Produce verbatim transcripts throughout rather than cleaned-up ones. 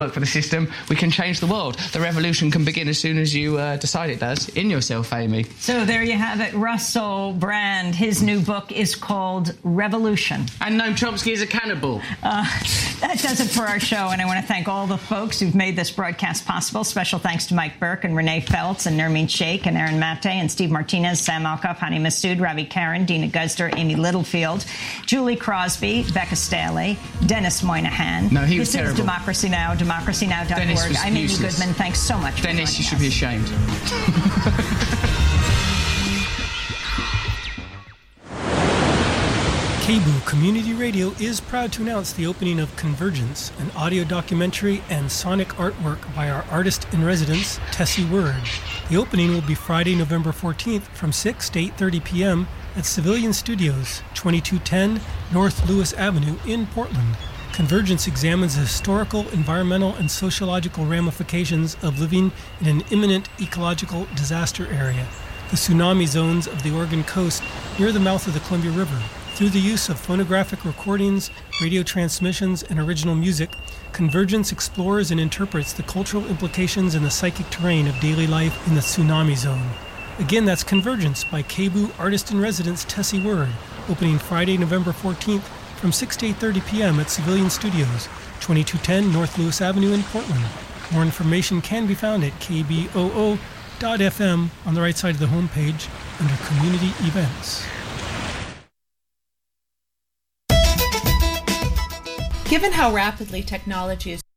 work for the system, we can change the world. The revolution can begin as soon as you uh, decide it does. In yourself, Amy. So there you have it. Russell Brand. His new book is called Revolution. And Noam Chomsky is a cannibal. Uh, that does it for our show, and I want to thank all the folks who've made this broadcast possible. Special thanks to Mike Burke and Renee Feltz and Nermeen Sheikh and Aaron Mate and Steve Martinez, Sam Alkoff, Hani Massoud, Ravi Karen, Dina Guzder, Amy Littlefield, Julie Crosby, Becca Staley, Dennis Moynihan. No, he was this terrible. This is Democracy Now!, democracy now dot org. I'm Amy Goodman. Thanks so much Dennis, for you should us. be ashamed. K B O Community Radio is proud to announce the opening of Convergence, an audio documentary and sonic artwork by our artist-in-residence, Tessie Word. The opening will be Friday, November fourteenth from six to eight thirty p.m. at Civilian Studios, twenty-two ten North Lewis Avenue in Portland. Convergence examines the historical, environmental, and sociological ramifications of living in an imminent ecological disaster area, the tsunami zones of the Oregon coast near the mouth of the Columbia River. Through the use of phonographic recordings, radio transmissions, and original music, Convergence explores and interprets the cultural implications and the psychic terrain of daily life in the tsunami zone. Again, that's Convergence by K B O Artist-in-Residence Tessie Word, opening Friday, November fourteenth from six to eight thirty p.m. at Civilian Studios, twenty-two ten North Lewis Avenue in Portland. More information can be found at k b o o dot f m on the right side of the homepage under Community Events. Given how rapidly technology is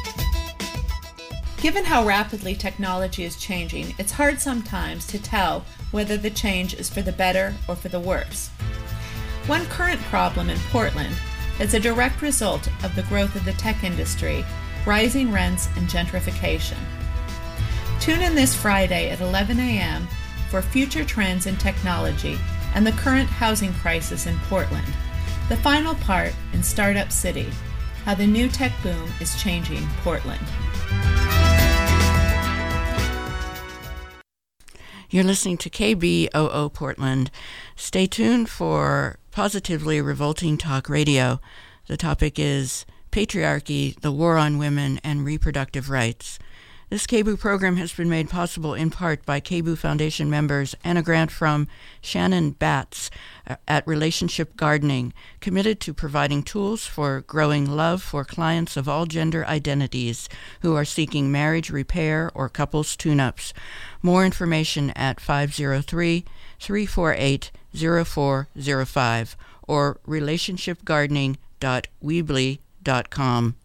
Given how rapidly technology is changing, it's hard sometimes to tell whether the change is for the better or for the worse. One current problem in Portland is a direct result of the growth of the tech industry, rising rents, and gentrification. Tune in this Friday at eleven a.m. for future trends in technology and the current housing crisis in Portland. The final part in Startup City, how the new tech boom is changing Portland. You're listening to K B O O Portland. Stay tuned for Positively Revolting Talk Radio. The topic is Patriarchy, the War on Women, and Reproductive Rights. This K B O program has been made possible in part by K B O Foundation members and a grant from Shannon Batts at Relationship Gardening, committed to providing tools for growing love for clients of all gender identities who are seeking marriage repair or couples tune-ups. More information at five oh three, three four eight, oh four oh five or relationship gardening dot weebly dot com.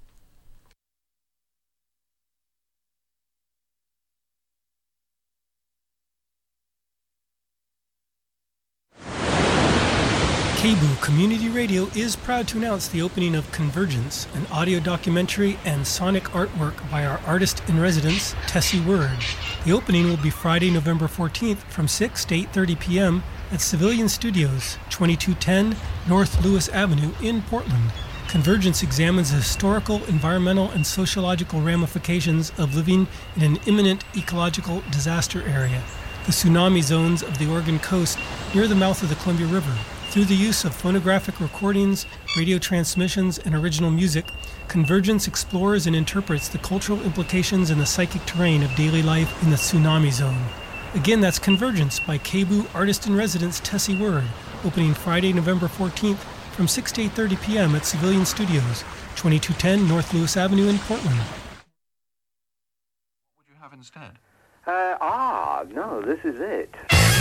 K B O Community Radio is proud to announce the opening of Convergence, an audio documentary and sonic artwork by our artist-in-residence, Tessie Word. The opening will be Friday, November fourteenth from six to eight thirty p.m. at Civilian Studios, twenty-two ten North Lewis Avenue in Portland. Convergence examines the historical, environmental, and sociological ramifications of living in an imminent ecological disaster area, the tsunami zones of the Oregon coast near the mouth of the Columbia River. Through the use of phonographic recordings, radio transmissions, and original music, Convergence explores and interprets the cultural implications and the psychic terrain of daily life in the tsunami zone. Again, that's Convergence by K B O Artist-in-Residence Tessie Word, opening Friday, November fourteenth from six to eight thirty p.m. at Civilian Studios, twenty-two ten North Lewis Avenue in Portland. What would you have instead? Uh, ah, no, this is it.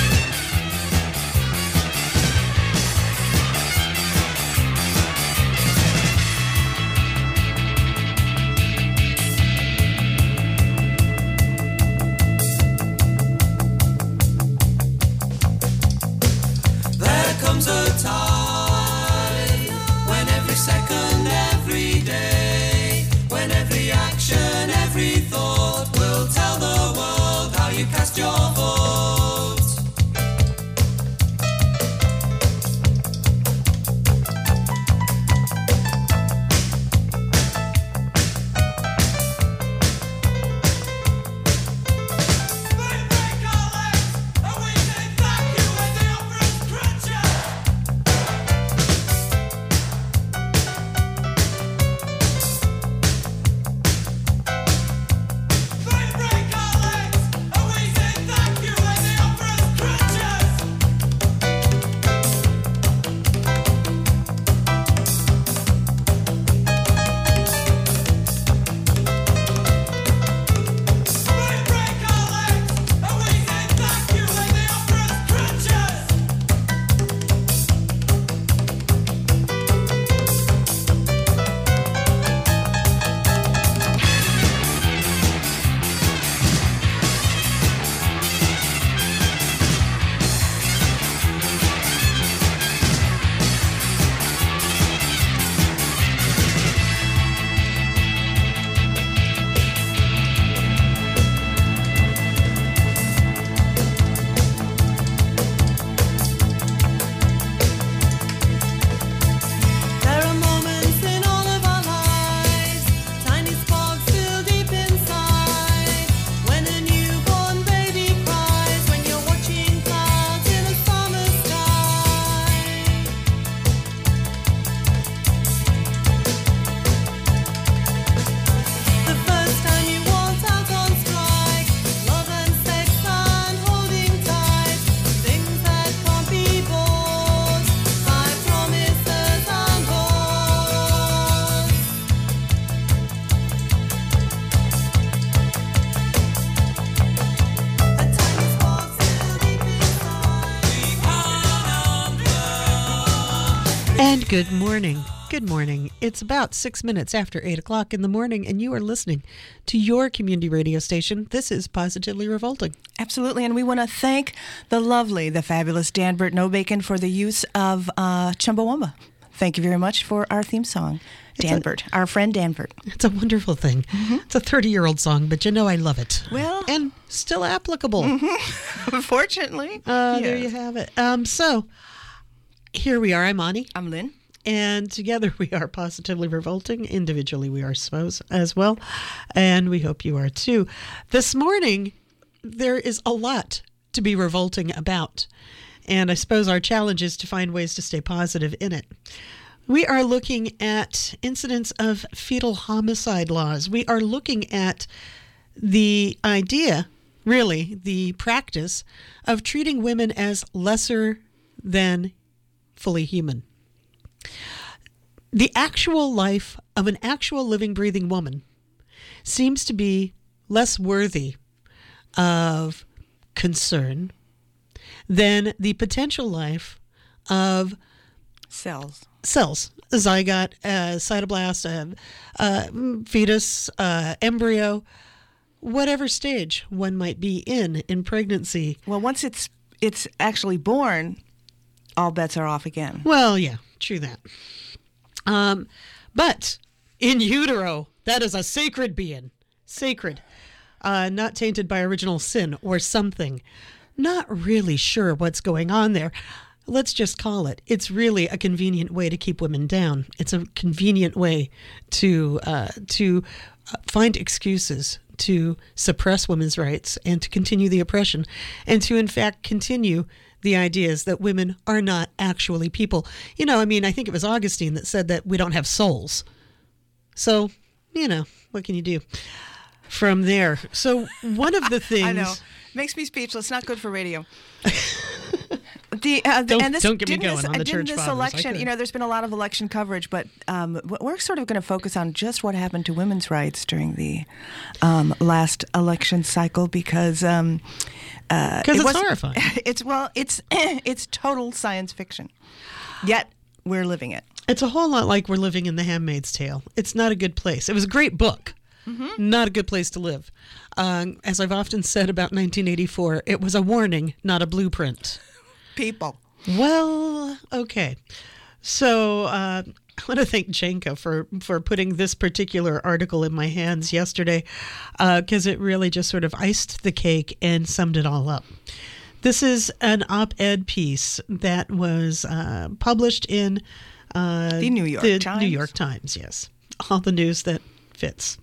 Comes a time when every second, every day, when every action, every thought will tell the world how you cast your vote. Good morning. Good morning. It's about six minutes after eight o'clock in the morning, and you are listening to your community radio station. This is Positively Revolting. Absolutely, and we want to thank the lovely, the fabulous Danbert Nobacon for the use of uh, Chumbawamba. Thank you very much for our theme song, Danbert, a, our friend Danbert. It's a wonderful thing. Mm-hmm. It's a thirty-year-old song, but you know I love it. Well, and still applicable. Mm-hmm. Fortunately. Uh, yes. There you have it. Um, so, here we are. I'm Ani. I'm Lynn. And together we are Positively Revolting. Individually we are suppose as well. And we hope you are too. This morning, there is a lot to be revolting about. And I suppose our challenge is to find ways to stay positive in it. We are looking at incidents of fetal homicide laws. We are looking at the idea, really, the practice of treating women as lesser than fully human. The actual life of an actual living, breathing woman seems to be less worthy of concern than the potential life of cells, cells, a zygote, a cytoblast, a, a fetus, a embryo, whatever stage one might be in in pregnancy. Well, once it's it's actually born, all bets are off again. Well, yeah, true that. Um, but in utero, that is a sacred being, sacred, uh, not tainted by original sin or something. Not really sure what's going on there. Let's just call it. It's really a convenient way to keep women down. It's a convenient way to uh, to find excuses to suppress women's rights and to continue the oppression and to, in fact, continue the ideas that women are not actually people. You know, I mean, I think it was Augustine that said that we don't have souls. So, you know, what can you do from there? So one of the things... I know. Makes me speechless. Not good for radio. The, uh, don't, and this, don't get me didn't going this, on the didn't church this fathers. election, you know, there's been a lot of election coverage, but um, we're sort of going to focus on just what happened to women's rights during the um, last election cycle because um, uh, it it's was, horrifying. It's well, it's it's total science fiction. Yet we're living it. It's a whole lot like we're living in The Handmaid's Tale. It's not a good place. It was a great book. Mm-hmm. Not a good place to live. Um, as I've often said about nineteen eighty-four, it was a warning, not a blueprint. People. Well, okay. So uh, I want to thank Jenka for, for putting this particular article in my hands yesterday because uh, it really just sort of iced the cake and summed it all up. This is an op-ed piece that was uh, published in uh, the New York the Times. New York Times, yes. All the news that fits.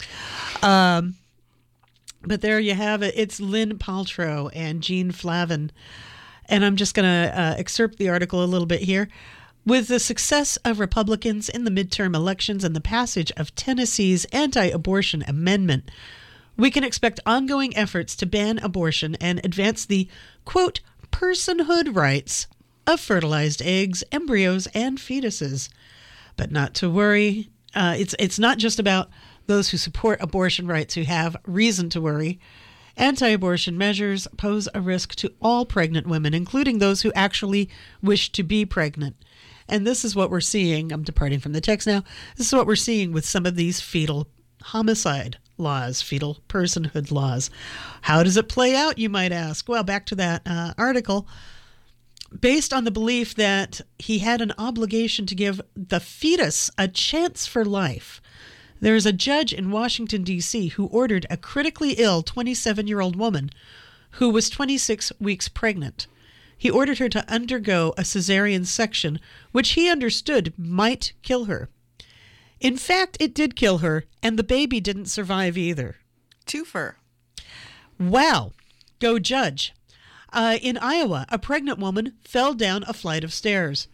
Um, but there you have it. It's Lynn Paltrow and Jean Flavin. And I'm just going to uh, excerpt the article a little bit here. With the success of Republicans in the midterm elections and the passage of Tennessee's anti-abortion amendment, we can expect ongoing efforts to ban abortion and advance the, quote, personhood rights of fertilized eggs, embryos, and fetuses. But not to worry. Uh, it's it's not just about those who support abortion rights who have reason to worry. Anti-abortion measures pose a risk to all pregnant women, including those who actually wish to be pregnant. And this is what we're seeing. I'm departing from the text now. This is what we're seeing with some of these fetal homicide laws, fetal personhood laws. How does it play out, you might ask? Well, back to that uh, article. Based on the belief that he had an obligation to give the fetus a chance for life, there is a judge in Washington, D C who ordered a critically ill twenty-seven-year-old woman who was twenty-six weeks pregnant. He ordered her to undergo a cesarean section, which he understood might kill her. In fact, it did kill her, and the baby didn't survive either. Twofer. Wow. Go judge. Uh, in Iowa, a pregnant woman fell down a flight of stairs.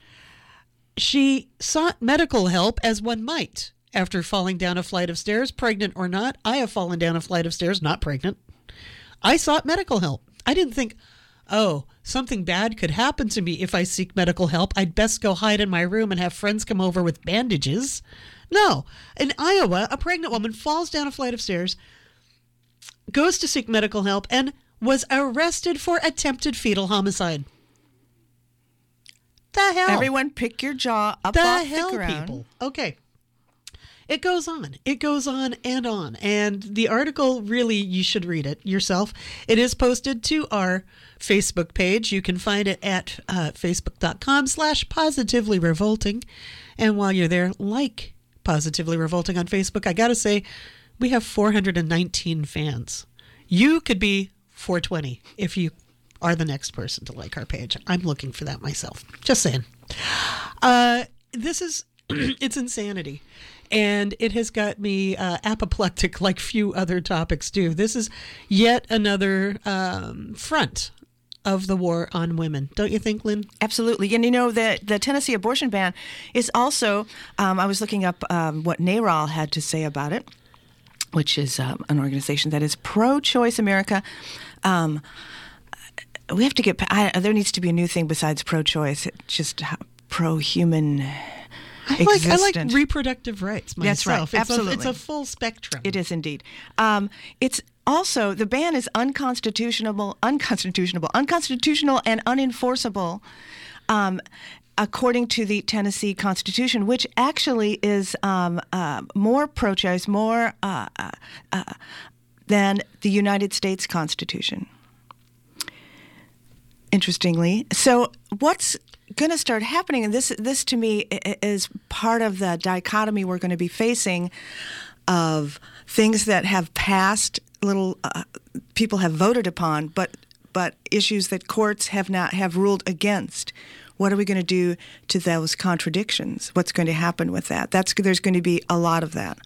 She sought medical help, as one might. After falling down a flight of stairs, pregnant or not, I have fallen down a flight of stairs, not pregnant. I sought medical help. I didn't think, oh, something bad could happen to me if I seek medical help. I'd best go hide in my room and have friends come over with bandages. No. In Iowa, a pregnant woman falls down a flight of stairs, goes to seek medical help, and was arrested for attempted fetal homicide. The hell? Everyone pick your jaw up the off hell, the ground. people. Okay. It goes on. It goes on and on. And the article, really, you should read it yourself. It is posted to our Facebook page. You can find it at uh, facebook.com slash positively revolting. And while you're there, like Positively Revolting on Facebook. I got to say, we have four hundred nineteen fans. You could be four twenty if you are the next person to like our page. I'm looking for that myself. Just saying. Uh, this is, it's insanity. And it has got me uh, apoplectic like few other topics do. This is yet another um, front of the war on women. Don't you think, Lynn? Absolutely. And you know, the, the Tennessee abortion ban is also, um, I was looking up um, what NARAL had to say about it, which is um, an organization that is pro-choice America. Um, we have to get, I, there needs to be a new thing besides pro-choice. It's just pro-human I like, I like reproductive rights myself. That's right. It's Absolutely. A, it's a full spectrum. It is indeed. Um, it's also, the ban is unconstitutional, unconstitutional, unconstitutional and unenforceable, um, according to the Tennessee Constitution, which actually is um, uh, more pro-choice, more uh, uh, uh, than the United States Constitution. Interestingly. So what's going to start happening, and this this to me is part of the dichotomy we're going to be facing of things that have passed, little uh, people have voted upon, but but issues that courts have not have ruled against. What are we going to do to those contradictions? What's going to happen with that? That's there's going to be a lot of that.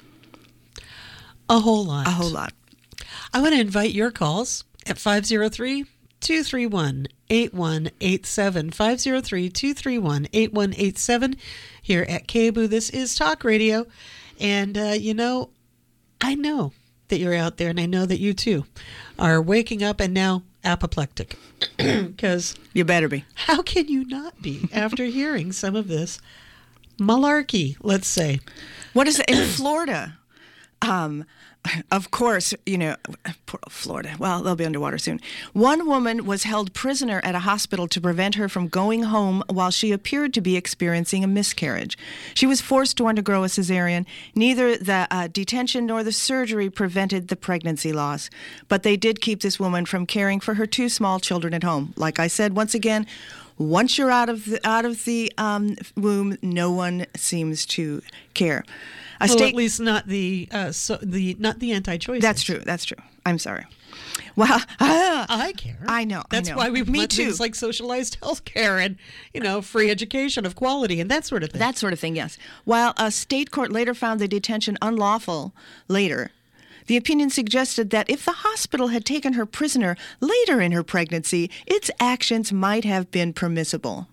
A whole lot. A whole lot. I want to invite your calls at five oh three, two three one, eight one eight seven, five oh three, two three one, eight one eight seven here at K B O O. This is Talk Radio. And, uh, you know, I know that you're out there, and I know that you, too, are waking up and now apoplectic. Because you better be. How can you not be after hearing some of this malarkey, let's say? What is it in Florida? Um, of course, you know, poor Florida. Well, they'll be underwater soon. One woman was held prisoner at a hospital to prevent her from going home while she appeared to be experiencing a miscarriage. She was forced to undergo a cesarean. Neither the uh, detention nor the surgery prevented the pregnancy loss, but they did keep this woman from caring for her two small children at home. Like I said, once again, once you're out of the, out of the um, womb, no one seems to care. A well, state, at least not the uh, so the not the anti-choice. That's true. That's true. I'm sorry. Well, uh, I care. I know. That's I know. why we Me want too. things like socialized health care and, you know, free education of quality and that sort of thing. That sort of thing. Yes. While a state court later found the detention unlawful, later, the opinion suggested that if the hospital had taken her prisoner later in her pregnancy, its actions might have been permissible.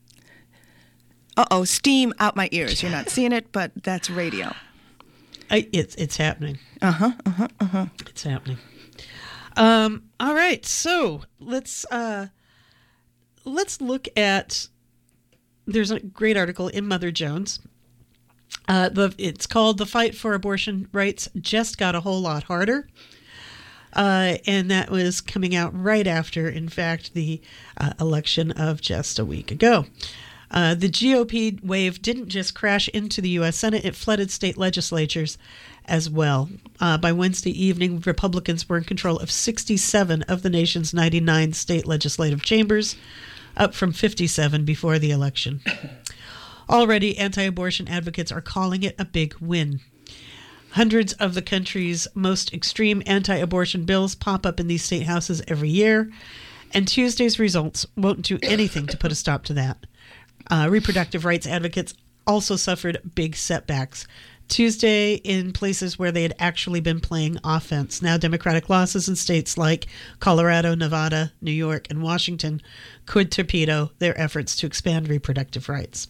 Uh-oh, steam out my ears. You're not seeing it, but that's radio. I, it's it's happening. Uh-huh, uh-huh, uh-huh. It's happening. Um, all right, so let's uh, let's look at, there's a great article in Mother Jones. Uh, the It's called The Fight for Abortion Rights Just Got a Whole Lot Harder. Uh, and that was coming out right after, in fact, the uh, election of just a week ago. Uh, the G O P wave didn't just crash into the U S Senate, it flooded state legislatures as well. Uh, by Wednesday evening, Republicans were in control of sixty-seven of the nation's ninety-nine state legislative chambers, up from fifty-seven before the election. Already, anti-abortion advocates are calling it a big win. Hundreds of the country's most extreme anti-abortion bills pop up in these state houses every year, and Tuesday's results won't do anything to put a stop to that. Uh, reproductive rights advocates also suffered big setbacks Tuesday in places where they had actually been playing offense. Now, Democratic losses in states like Colorado, Nevada, New York, and Washington could torpedo their efforts to expand reproductive rights.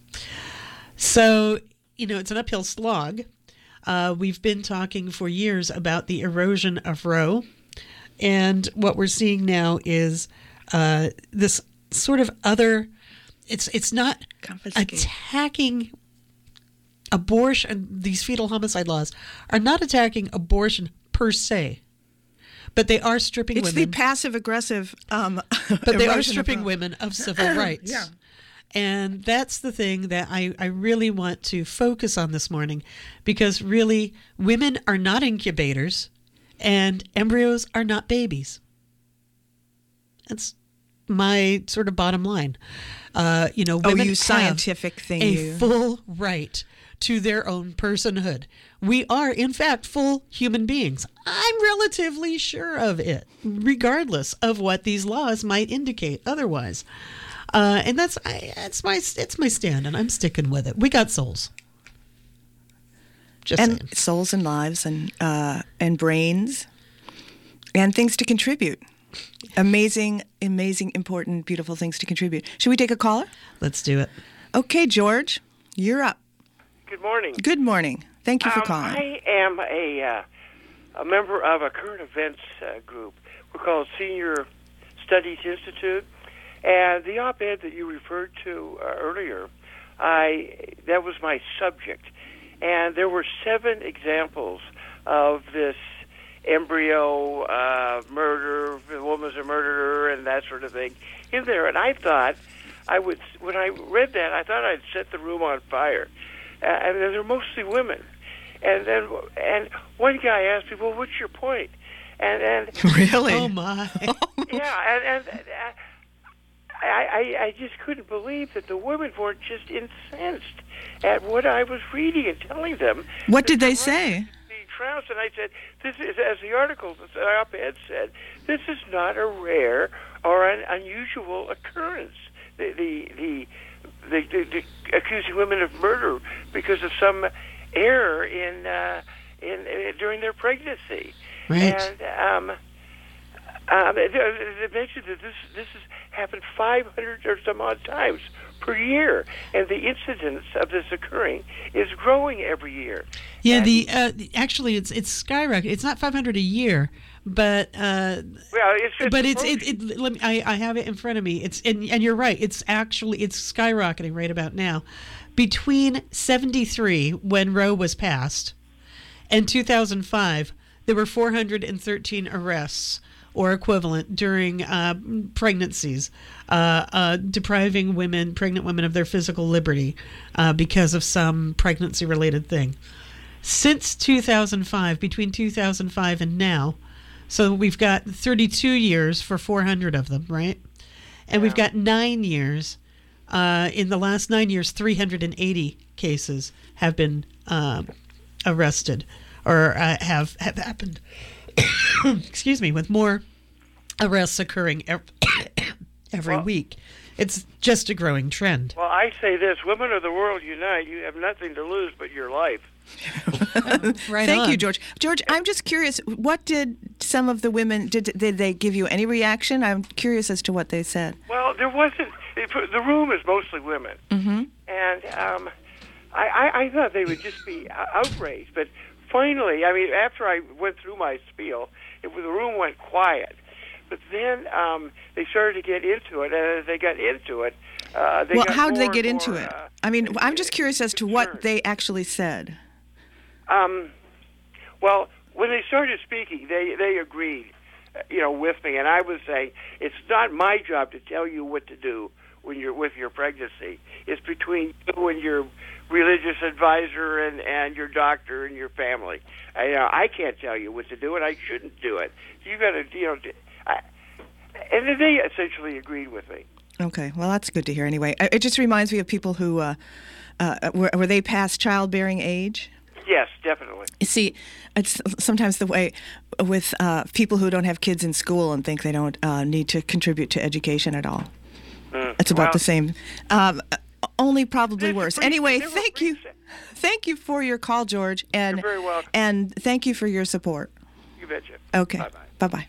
So, you know, it's an uphill slog. Uh, we've been talking for years about the erosion of Roe, and what we're seeing now is uh, this sort of other. It's it's not attacking abortion. These fetal homicide laws are not attacking abortion per se, but they are stripping it's women. It's the passive aggressive. Um, but they are stripping women of civil rights. Yeah. And that's the thing that I, I really want to focus on this morning, because really women are not incubators and embryos are not babies. That's my sort of bottom line. Uh, you know, women oh, you have scientific thing. a you. full right to their own personhood. We are, in fact, full human beings. I'm relatively sure of it, regardless of what these laws might indicate otherwise. Uh, and that's I, that's my it's my stand, and I'm sticking with it. We got souls, just and saying. souls and lives and uh, and brains and things to contribute. Amazing, amazing, important, beautiful things to contribute. Should we take a caller? Let's do it. Okay, George, you're up. Good morning. Good morning. Thank you for um, calling. I am a uh, a member of a current events uh, group. We're called Senior Studies Institute. And the op-ed that you referred to uh, earlier, I that was my subject. And there were seven examples of this embryo uh, murder, the woman's a murderer, and that sort of thing in there. And I thought, I would when I read that, I thought I'd set the room on fire. Uh, and they're mostly women. And then, and one guy asked me, "Well, what's your point?" And and really, oh my, yeah, and. and uh, I, I, I just couldn't believe that the women were just incensed at what I was reading and telling them. What did they say? The trounced, and I said, "This is," as the article, the op-ed said, "This is not a rare or an unusual occurrence. The the the, the, the, the accusing women of murder because of some error in uh, in uh, during their pregnancy." Right. And um, um, they, they mentioned that this this has happened five hundred or some odd times per year, and the incidence of this occurring is growing every year. Yeah, and, the uh, actually it's it's skyrocketing. It's not five hundred a year, but uh, well, it's, it's but it's it, it. Let me, I I have it in front of me. It's and, and you're right. It's actually it's skyrocketing right about now. Between seventy-three, when Roe was passed, and two thousand five, there were four hundred thirteen arrests or equivalent during uh, pregnancies, uh, uh, depriving women, pregnant women, of their physical liberty uh, because of some pregnancy-related thing. Since two thousand five, between two thousand five and now, so we've got thirty-two years for four hundred of them, right? And yeah. We've got nine years. Uh, in the last nine years, three hundred eighty cases have been um, arrested or uh, have, have happened. Excuse me, with more arrests occurring every, every well, week. It's just a growing trend. Well, I say this, women of the world unite. You have nothing to lose but your life. Right Thank on. you, George. George, I'm just curious, what did some of the women, did, did they give you any reaction? I'm curious as to what they said. Well, there wasn't, the room is mostly women. Mm-hmm. And um, I, I, I thought they would just be outraged, but finally, I mean, after I went through my spiel, it, the room went quiet. But then um, they started to get into it, and as they got into it, uh, they well, got how did they more get and into more, it? Uh, I mean, I'm just curious as to concerned. what they actually said. Um, well, when they started speaking, they they agreed, uh, you know, with me, and I was saying it's not my job to tell you what to do when you're with your pregnancy. It's between you and your religious advisor and, and your doctor and your family. I, you know, I can't tell you what to do, and I shouldn't do it. You got to, you know, I, and they essentially agreed with me. Okay, well, that's good to hear. Anyway, it just reminds me of people who uh, uh, were, were they past childbearing age? Yes, definitely. You see, it's sometimes the way with uh, people who don't have kids in school and think they don't uh, need to contribute to education at all. Mm, it's about well, the same. Um, only probably They worse. pretty- Anyway, they were thank pretty you. sad. Thank you for your call, George. And, You're very welcome. And thank you for your support. You betcha. Okay. Bye-bye. Bye-bye.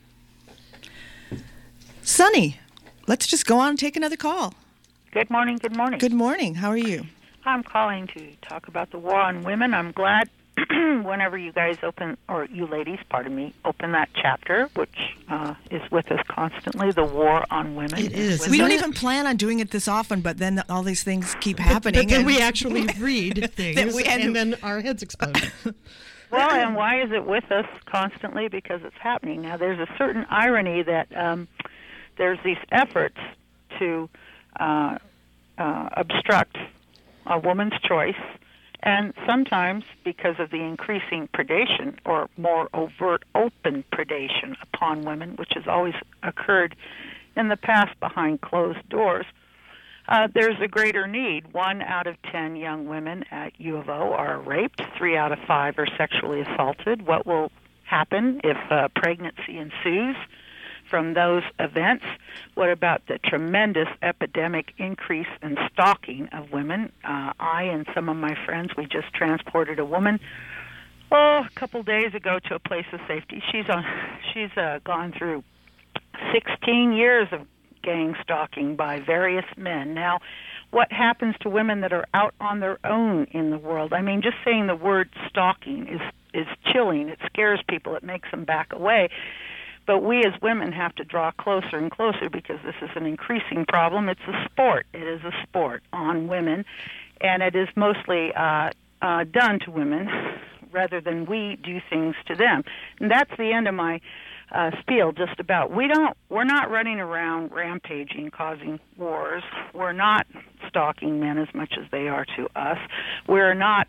Sunny, let's just go on and take another call. Good morning, good morning. Good morning. How are you? I'm calling to talk about the war on women. I'm glad whenever you guys open, or you ladies, pardon me, open that chapter, which uh, is with us constantly, the war on women. It is. We don't it? even plan on doing it this often, but then all these things keep happening. But then and we actually read things, we- and, and- then our heads explode. Well, and why is it with us constantly? Because it's happening. Now, there's a certain irony that um, there's these efforts to uh, uh, obstruct a woman's choice, and sometimes because of the increasing predation or more overt open predation upon women, which has always occurred in the past behind closed doors, uh, there's a greater need. One out of ten young women at U of O are raped. Three out of five are sexually assaulted. What will happen if uh, pregnancy ensues from those events? What about the tremendous epidemic increase in stalking of women? Uh, I and some of my friends, we just transported a woman, oh, a couple days ago to a place of safety. She's on, she's uh, gone through sixteen years of gang stalking by various men. Now, what happens to women that are out on their own in the world? I mean, just saying the word stalking is is chilling. It scares people. It makes them back away. But we as women have to draw closer and closer because this is an increasing problem. It's a sport. It is a sport on women, and it is mostly uh, uh, done to women rather than we do things to them. And that's the end of my uh, spiel, just about. We don't, we're not running around rampaging, causing wars. We're not stalking men as much as they are to us. We're not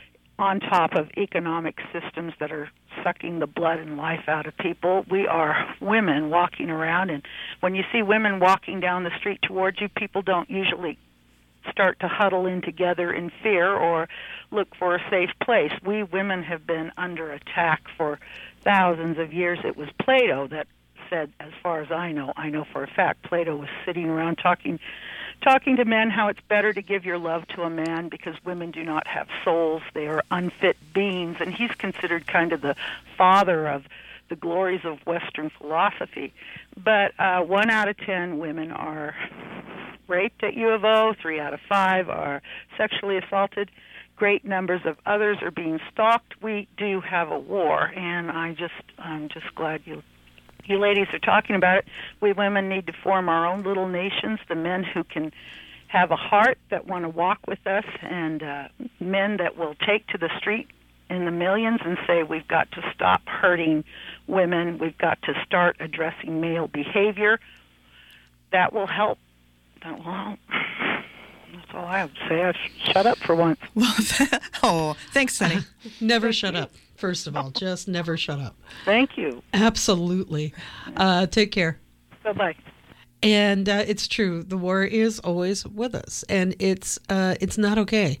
on top of economic systems that are sucking the blood and life out of people. We are women walking around, and when you see women walking down the street towards you, people don't usually start to huddle in together in fear or look for a safe place. We women have been under attack for thousands of years. It was Plato that said, as far as I know, I know for a fact, Plato was sitting around talking talking to men how it's better to give your love to a man because women do not have souls. They are unfit beings. And he's considered kind of the father of the glories of Western philosophy. But uh, one out of ten women are raped at U of O. Three out of five are sexually assaulted. Great numbers of others are being stalked. We do have a war, and I just, I'm just glad you You ladies are talking about it. We women need to form our own little nations, the men who can have a heart that want to walk with us, and uh, men that will take to the street in the millions and say, we've got to stop hurting women. We've got to start addressing male behavior. That will help. That will help. That's all I have to say. I shut up for once. Well, oh, thanks, Sonny. Never shut up. First of all, just never shut up. Thank you. Absolutely. Uh, take care. Bye-bye. And uh, it's true. The war is always with us, and it's uh, it's not okay.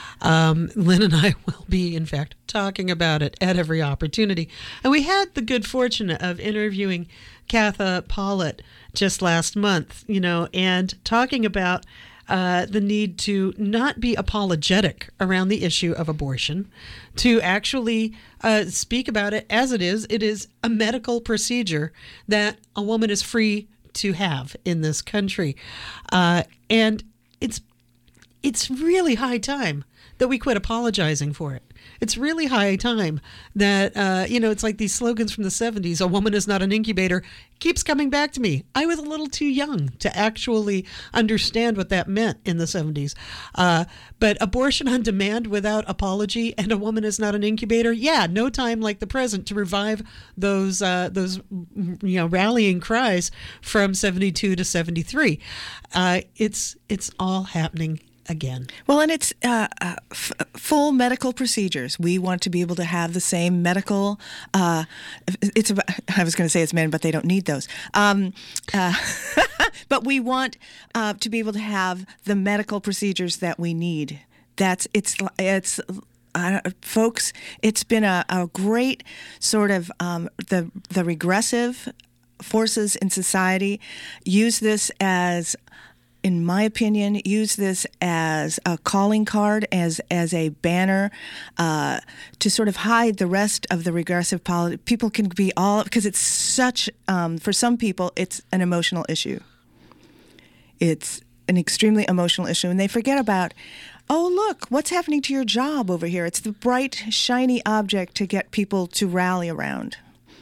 Um, Lynn and I will be, in fact, talking about it at every opportunity. And we had the good fortune of interviewing Katha Pollitt just last month, you know, and talking about Uh, the need to not be apologetic around the issue of abortion, to actually uh, speak about it as it is. It is a medical procedure that a woman is free to have in this country. Uh, and it's it's really high time that we quit apologizing for it. It's really high time that, uh, you know, it's like these slogans from the seventies, a woman is not an incubator, keeps coming back to me. I was a little too young to actually understand what that meant in the seventies. Uh, but abortion on demand without apology and a woman is not an incubator, yeah, no time like the present to revive those, uh, those you know, rallying cries from seventy-two to seventy-three. Uh, it's, it's all happening again. Well, and it's uh, uh, f- full medical procedures. We want to be able to have the same medical. Uh, it's about, I was going to say it's men, but they don't need those. Um, uh, but we want uh, to be able to have the medical procedures that we need. That's it's it's. Uh, folks, it's been a, a great sort of um, the the regressive forces in society use this as, in my opinion, use this as a calling card, as as a banner uh, to sort of hide the rest of the regressive politics. People can be all, because it's such, um, for some people, it's an emotional issue. It's an extremely emotional issue, and they forget about, oh, look, what's happening to your job over here? It's the bright, shiny object to get people to rally around.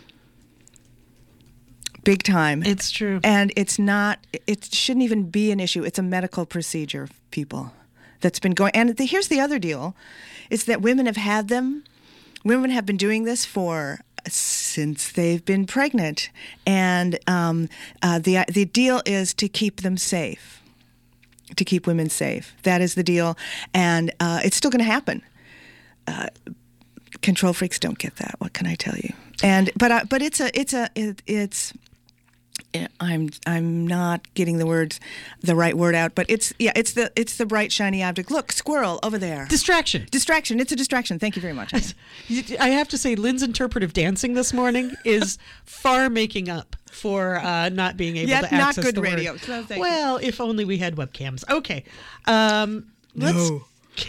Big time. It's true. And it's not, it shouldn't even be an issue. It's a medical procedure, people, that's been going. And the, here's the other deal, is that women have had them. Women have been doing this for, since they've been pregnant. And um, uh, the the deal is to keep them safe. to keep women safe. That is the deal, and uh, it's still going to happen. Uh, control freaks don't get that. What can I tell you? And but I, but it's a it's a it, it's. I'm I'm not getting the words the right word out, but it's yeah it's the it's the bright shiny object. Look, squirrel over there. Distraction. Distraction. It's a distraction. Thank you very much. I have to say, Lynn's interpretive dancing this morning is far making up for uh, not being able Yet to access not good the radio. word. So thank well, if only we had webcams. Okay. Um, let's... No.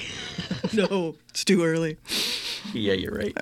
No, it's too early. Yeah, you're right.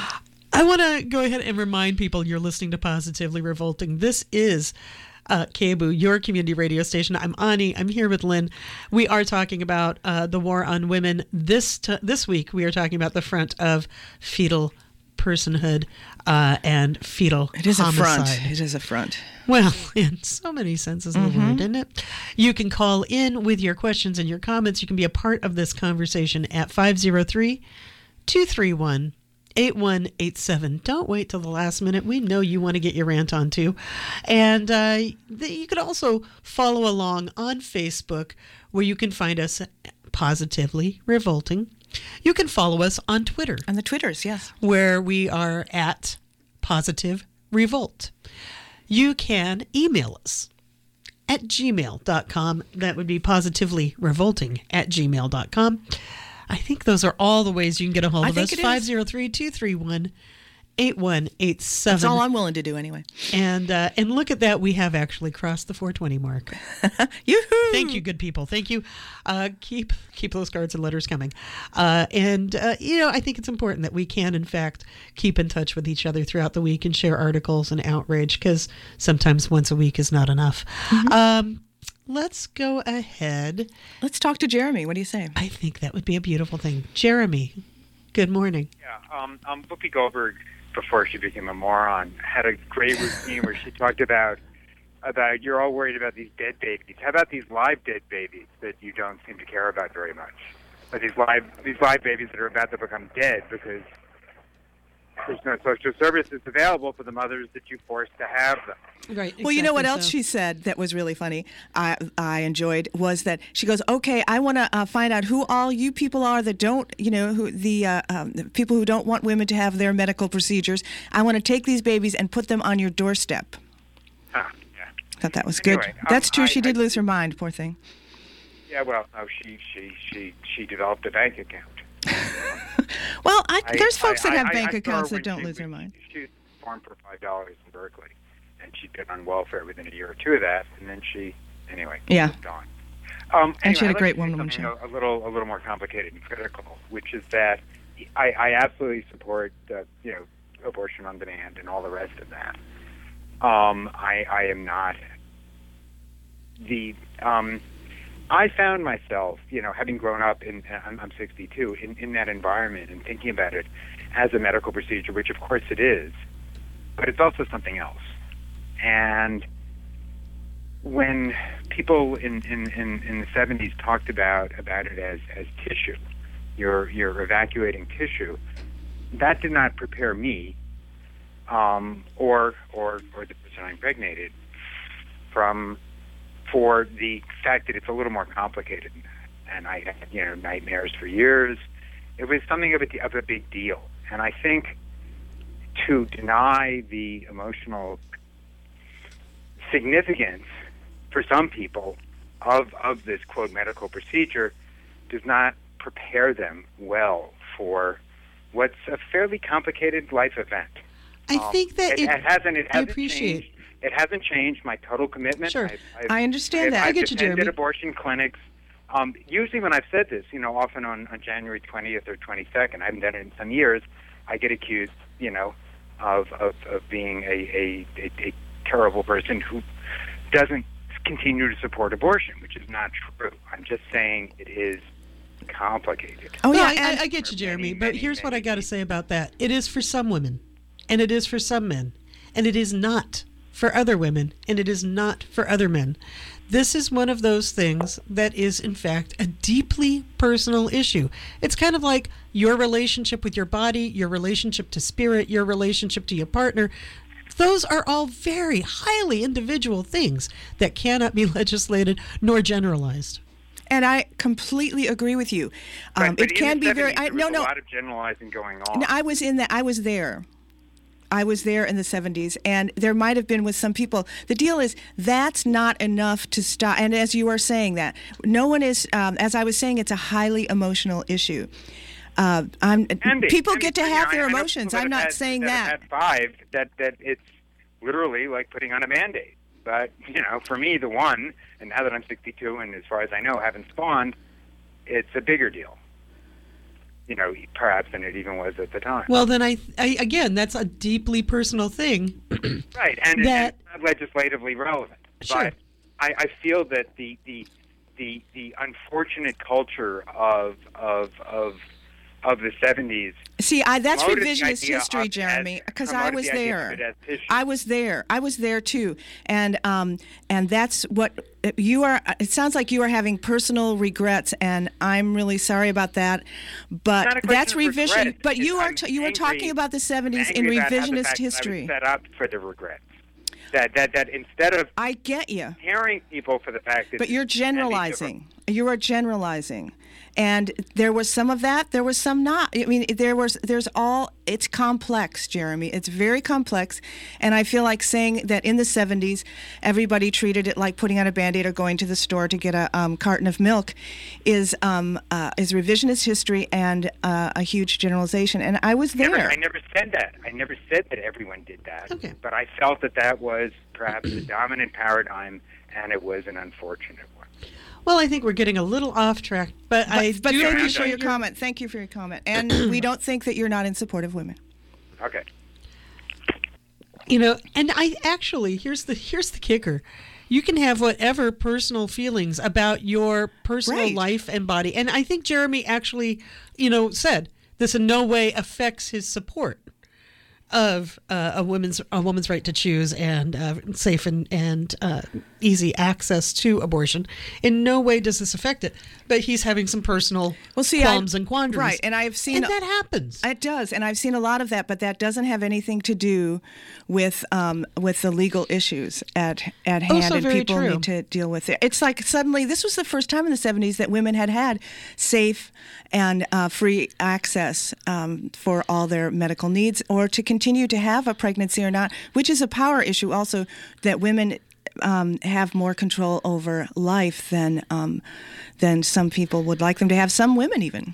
I want to go ahead and remind people you're listening to Positively Revolting. This is uh, K B O O, your community radio station. I'm Ani. I'm here with Lynn. We are talking about uh, the war on women. This t- this week, we are talking about the front of fetal personhood uh, and fetal It is homicide. a front. It is a front. Well, in so many senses of the Mm-hmm. word, isn't it? You can call in with your questions and your comments. You can be a part of this conversation at five oh three, two three one, eight one eight seven. Don't wait till the last minute. We know you want to get your rant on too. And uh, the, you could also follow along on Facebook, where you can find us Positively Revolting. You can follow us on Twitter. On the Twitters, yes. Where we are at Positive Revolt. You can email us at gmail dot com. That would be positively revolting at gmail dot com. I think those are all the ways you can get a hold I of think us. it is. five oh three, two three one, eight one eight seven. That's all I'm willing to do anyway. And uh, and look at that, we have actually crossed the four twenty mark. Yoo-hoo! Thank you, good people. Thank you. Uh, keep keep those cards and letters coming. Uh, and uh, you know, I think it's important that we can, in fact, keep in touch with each other throughout the week and share articles and outrage, because sometimes once a week is not enough. Mm-hmm. Um, let's go ahead. Let's talk to Jeremy. What do you say? I think that would be a beautiful thing. Jeremy, good morning. Yeah, um, um, Whoopi Goldberg, before she became a moron, had a great routine where she talked about about you're all worried about these dead babies. How about these live dead babies that you don't seem to care about very much? But these live these live babies that are about to become dead because there's no social services available for the mothers that you forced to have them. Right. Well, you know what exactly else so. she said that was really funny, I I enjoyed, was that she goes, okay, I want to uh, find out who all you people are that don't, you know, who the, uh, um, the people who don't want women to have their medical procedures. I want to take these babies and put them on your doorstep. Ah, yeah. Thought that was good. Anyway, um, That's true. I- She did I- lose her mind, poor thing. Yeah, well, no, she she she she developed a bank account. Well, I, I- there's folks I- that have I- bank I saw her accounts when that don't she- lose their when mind. She was born for five dollars in Berkeley, and she'd been on welfare within a year or two of that, and then she, anyway, Yeah. moved on. Um, And she had anyway, a I'd great like to say one-woman something A, a little, a little more complicated and critical, which is that I, I absolutely support, uh, you know, abortion on demand and all the rest of that. Um, I, I am not the. Um, I found myself, you know, having grown up in, I'm, I'm sixty-two, in, in that environment and thinking about it as a medical procedure, which of course it is, but it's also something else. And when people in, in, in, in the seventies talked about, about it as, as tissue, you're, you're evacuating tissue, that did not prepare me um, or, or, or the person I impregnated from for the fact that it's a little more complicated than that. And I had, you know, nightmares for years. It was something of a, of a big deal. And I think to deny the emotional significance for some people of, of this, quote, medical procedure does not prepare them well for what's a fairly complicated life event. I um, think that it, it, it hasn't, it hasn't I appreciate changed. It hasn't changed my total commitment. Sure. I've, I've, I understand I've, that. I've I get you, attended Jeremy. abortion clinics. Um, usually when I've said this, you know, often on, on January twentieth or twenty-second, I haven't done it in some years, I get accused, you know, of, of, of being a, a, a, a terrible person who doesn't continue to support abortion, which is not true. I'm just saying it is complicated. Oh, yeah, no, I, I, I get you, Jeremy, but here's what I got to say about that. It is for some women, and it is for some men, and it is not for other women, and it is not for other men. This is one of those things that is, in fact, a deeply personal issue. It's kind of like your relationship with your body, your relationship to spirit, your relationship to your partner. Those are all very highly individual things that cannot be legislated nor generalized. And I completely agree with you. Um, Right, but it in can the be very. seventies, I, there no, was no. a lot of generalizing going on. No, I was in that. I was there. I was there in the seventies, and there might have been with some people. The deal is that's not enough to stop. And as you are saying that, no one is. Um, as I was saying, it's a highly emotional issue. Uh, I'm, Andy, people Andy, get to you have know, their I know emotions. people that I'm have not had- saying that. that. Have had five, that that it's literally like putting on a Band-Aid. But you know, for me, the one, and now that I'm sixty-two, and as far as I know, haven't spawned, it's a bigger deal. You know, perhaps than it even was at the time. Well, then I, I again, that's a deeply personal thing. Right, and, that, and it's not legislatively relevant. Sure. But I, I feel that the the the the unfortunate culture of of of of the seventies. See, I, that's promoted the revisionist idea history, of Jeremy, as- because I promoted was the idea of there. it as tissue. I was there. I was there too, and um, and that's what you are. It sounds like you are having personal regrets, and I'm really sorry about that. But Not a question that's of revision. regret. But you It's- are I'm t- you were angry- talking about the seventies in angry about how the revisionist fact that I history. was set up for the regrets. That that that instead of I get you. Preparing people for the fact that. But you're generalizing. You are generalizing. And there was some of that. There was some not. I mean, there was. There's all. It's complex, Jeremy. It's very complex. And I feel like saying that in the seventies, everybody treated it like putting on a Band-Aid or going to the store to get a um, carton of milk, is um, uh, is revisionist history and uh, a huge generalization. And I was there. Never, I never said that. I never said that everyone did that. Okay. But I felt that that was perhaps the dominant paradigm, and it was an unfortunate one. Well, I think we're getting a little off track, but, But, I but do thank you appreciate for your comment. Thank you for your comment. And we don't think that you're not in support of women. Okay. You know, and I actually here's the here's the kicker. You can have whatever personal feelings about your personal Right. life and body. And I think Jeremy actually, you know, said this in no way affects his support of uh, a woman's a woman's right to choose and uh, safe and and uh, easy access to abortion. In no way does this affect it, but he's having some personal Well, see, qualms I, and quandaries. right? And I've seen and that happens. It does, and I've seen a lot of that, but that doesn't have anything to do with um, with the legal issues at at Oh, hand, so and very people true. need to deal with it. It's like suddenly this was the first time in the seventies that women had had safe and uh, free access um, for all their medical needs, or to continue to have a pregnancy or not, which is a power issue also, that women um, have more control over life than um, than some people would like them to have. Some women even.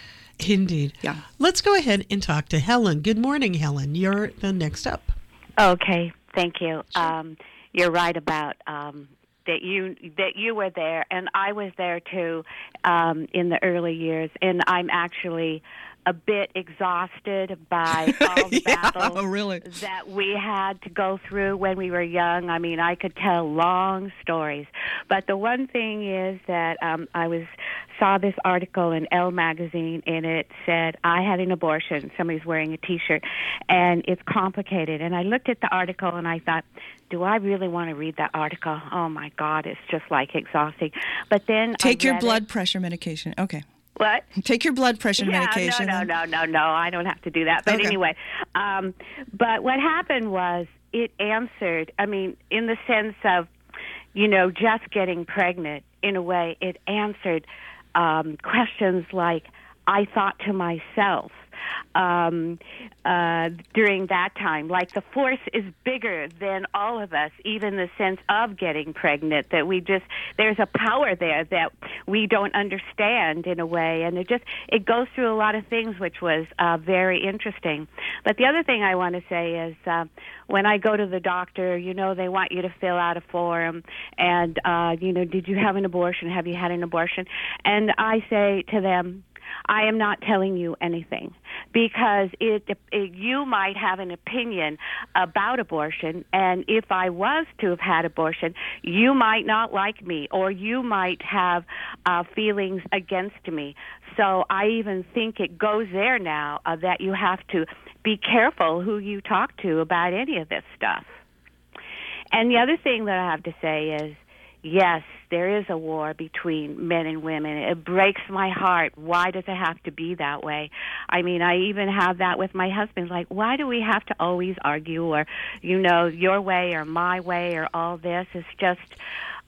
Indeed. Yeah. Let's go ahead and talk to Helen. Good morning, Helen. You're the next up. Okay, thank you. Um, you're right about um, that you that you were there, and I was there too um, in the early years, and I'm actually a bit exhausted by all the Yeah, battles really. that we had to go through when we were young. I mean, I could tell long stories, but the one thing is that um, I was saw this article in Elle magazine, and it said I had an abortion. Somebody's wearing a T-shirt, and it's complicated. And I looked at the article, and I thought, do I really want to read that article? Oh my God, it's just like exhausting. But then Take I your read blood it. pressure medication. Okay. What? Take your blood pressure yeah, medication. No, no, no, no, no. I don't have to do that. But Okay. anyway, um, but what happened was it answered, I mean, in the sense of, you know, just getting pregnant, in a way, it answered um, questions like, I thought to myself, um, uh, during that time, like the force is bigger than all of us, even the sense of getting pregnant, that we just, there's a power there that we don't understand in a way, and it just, it goes through a lot of things, which was uh, very interesting. But the other thing I want to say is, uh, when I go to the doctor, you know, they want you to fill out a form, and, uh, you know, did you have an abortion? Have you had an abortion? And I say to them, I am not telling you anything, because it, it, you might have an opinion about abortion, and if I was to have had abortion, you might not like me, or you might have uh, feelings against me. So I even think it goes there now uh, that you have to be careful who you talk to about any of this stuff. And the other thing that I have to say is, yes, there is a war between men and women. It breaks my heart. Why does it have to be that way? I mean, I even have that with my husband. Like, why do we have to always argue, or, you know, your way or my way or all this? It's just,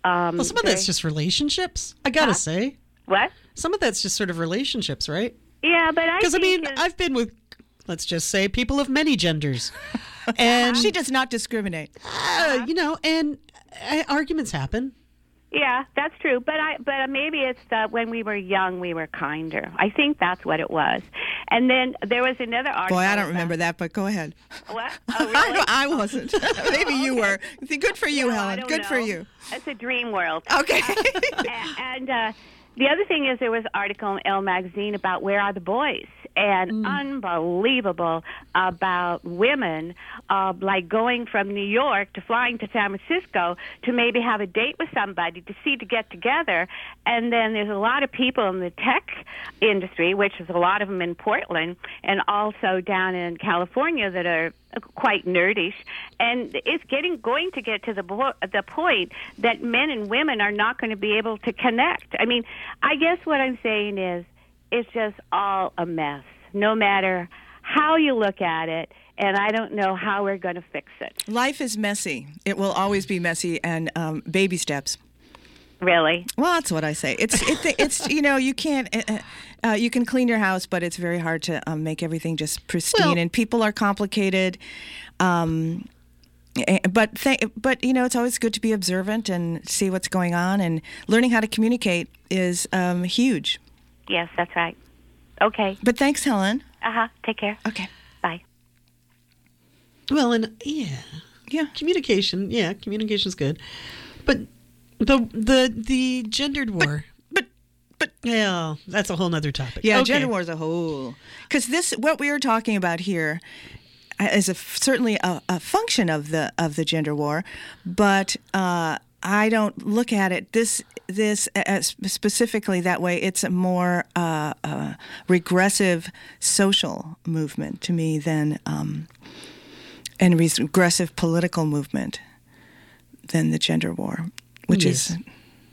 Um, well, some of very- that's just relationships. I gotta Huh? say, what? some of that's just sort of relationships, right? Yeah, but I Because I think mean, it's- I've been with, let's just say, people of many genders, and She does not discriminate. uh, you know, and uh, arguments happen. Yeah, that's true. But I, but maybe it's that when we were young, we were kinder. I think that's what it was. And then there was another article. Boy, I don't about- remember that, but go ahead. What? Oh, I, really? don't- I wasn't. Maybe you were. Good for you, No, I Helen. don't Good for know. you. It's a dream world. Okay. A- and uh, the other thing is there was an article in Elle magazine about Where Are the Boys? And unbelievable about women, uh, like going from New York to flying to San Francisco to maybe have a date with somebody to see to get together. And then there's a lot of people in the tech industry, which is a lot of them in Portland, and also down in California that are quite nerdish, and it's getting going to get to the bo- the point that men and women are not going to be able to connect. I mean, I guess what I'm saying is it's just all a mess, no matter how you look at it, and I don't know how we're going to fix it. Life is messy. It will always be messy, and um, baby steps. Really? Well, that's what I say. It's it, it's you know you can't uh, uh, you can clean your house, but it's very hard to um, make everything just pristine. Well- and people are complicated. Um, eh, but th- but you know it's always good to be observant and see what's going on, and learning how to communicate is um, huge. Yes, that's right. Okay. But thanks, Helen. Uh-huh. Take care. Okay. Bye. Well, and yeah, yeah, communication. Yeah, communication's good, but the the the gendered war. But but, but yeah, that's a whole nother topic. Yeah, Okay. gender war is a whole because this what we are talking about here is a, certainly a, a function of the of the gender war, but uh, I don't look at it this this uh, specifically that way. It's a more uh, uh, regressive social movement to me than um, and regressive political movement than the gender war, which Yes. is.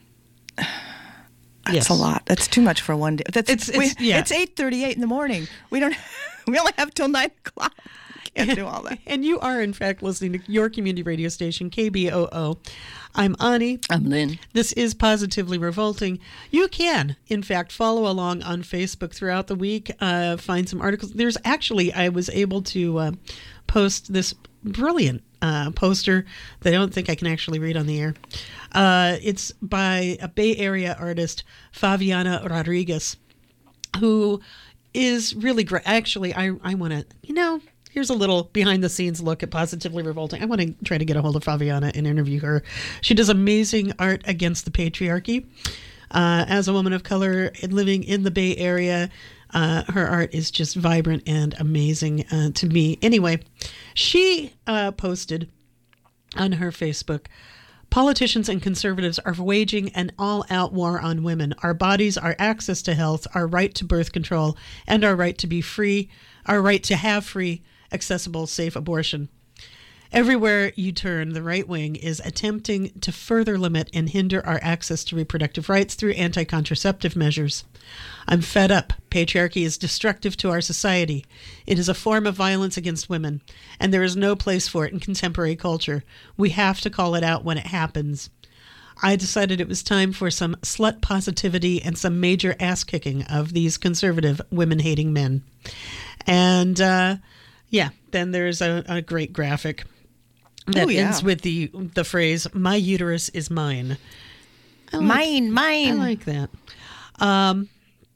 That's Yes. a lot. That's too much for one day. That's It's- we- it's- yeah. It's eight thirty-eight in the morning. We don't. We only have till nine o'clock. Can't do all that. And you are, in fact, listening to your community radio station, K B O O. I'm Ani. I'm Lynn. This is Positively Revolting. You can, in fact, follow along on Facebook throughout the week, uh, find some articles. There's actually, I was able to uh, post this brilliant uh, poster that I don't think I can actually read on the air. Uh, it's by a Bay Area artist, Faviana Rodriguez, who is really great. Actually, I, I want to, you know, here's a little behind the scenes look at Positively Revolting. I want to try to get a hold of Faviana and interview her. She does amazing art against the patriarchy. Uh, as a woman of color living in the Bay Area, uh, her art is just vibrant and amazing uh, to me. Anyway, she uh, posted on her Facebook, politicians and conservatives are waging an all-out war on women. Our bodies, our access to health, our right to birth control, and our right to be free, our right to have free, accessible, safe abortion. Everywhere you turn, the right wing is attempting to further limit and hinder our access to reproductive rights through anti-contraceptive measures. I'm fed up. Patriarchy is destructive to our society. It is a form of violence against women, and there is no place for it in contemporary culture. We have to call it out when it happens. I decided it was time for some slut positivity and some major ass-kicking of these conservative, women-hating men. And, uh, yeah, then there's a, a great graphic that Oh, yeah. ends with the the phrase, "My uterus is mine." I like- Mine, mine. I like that. Um,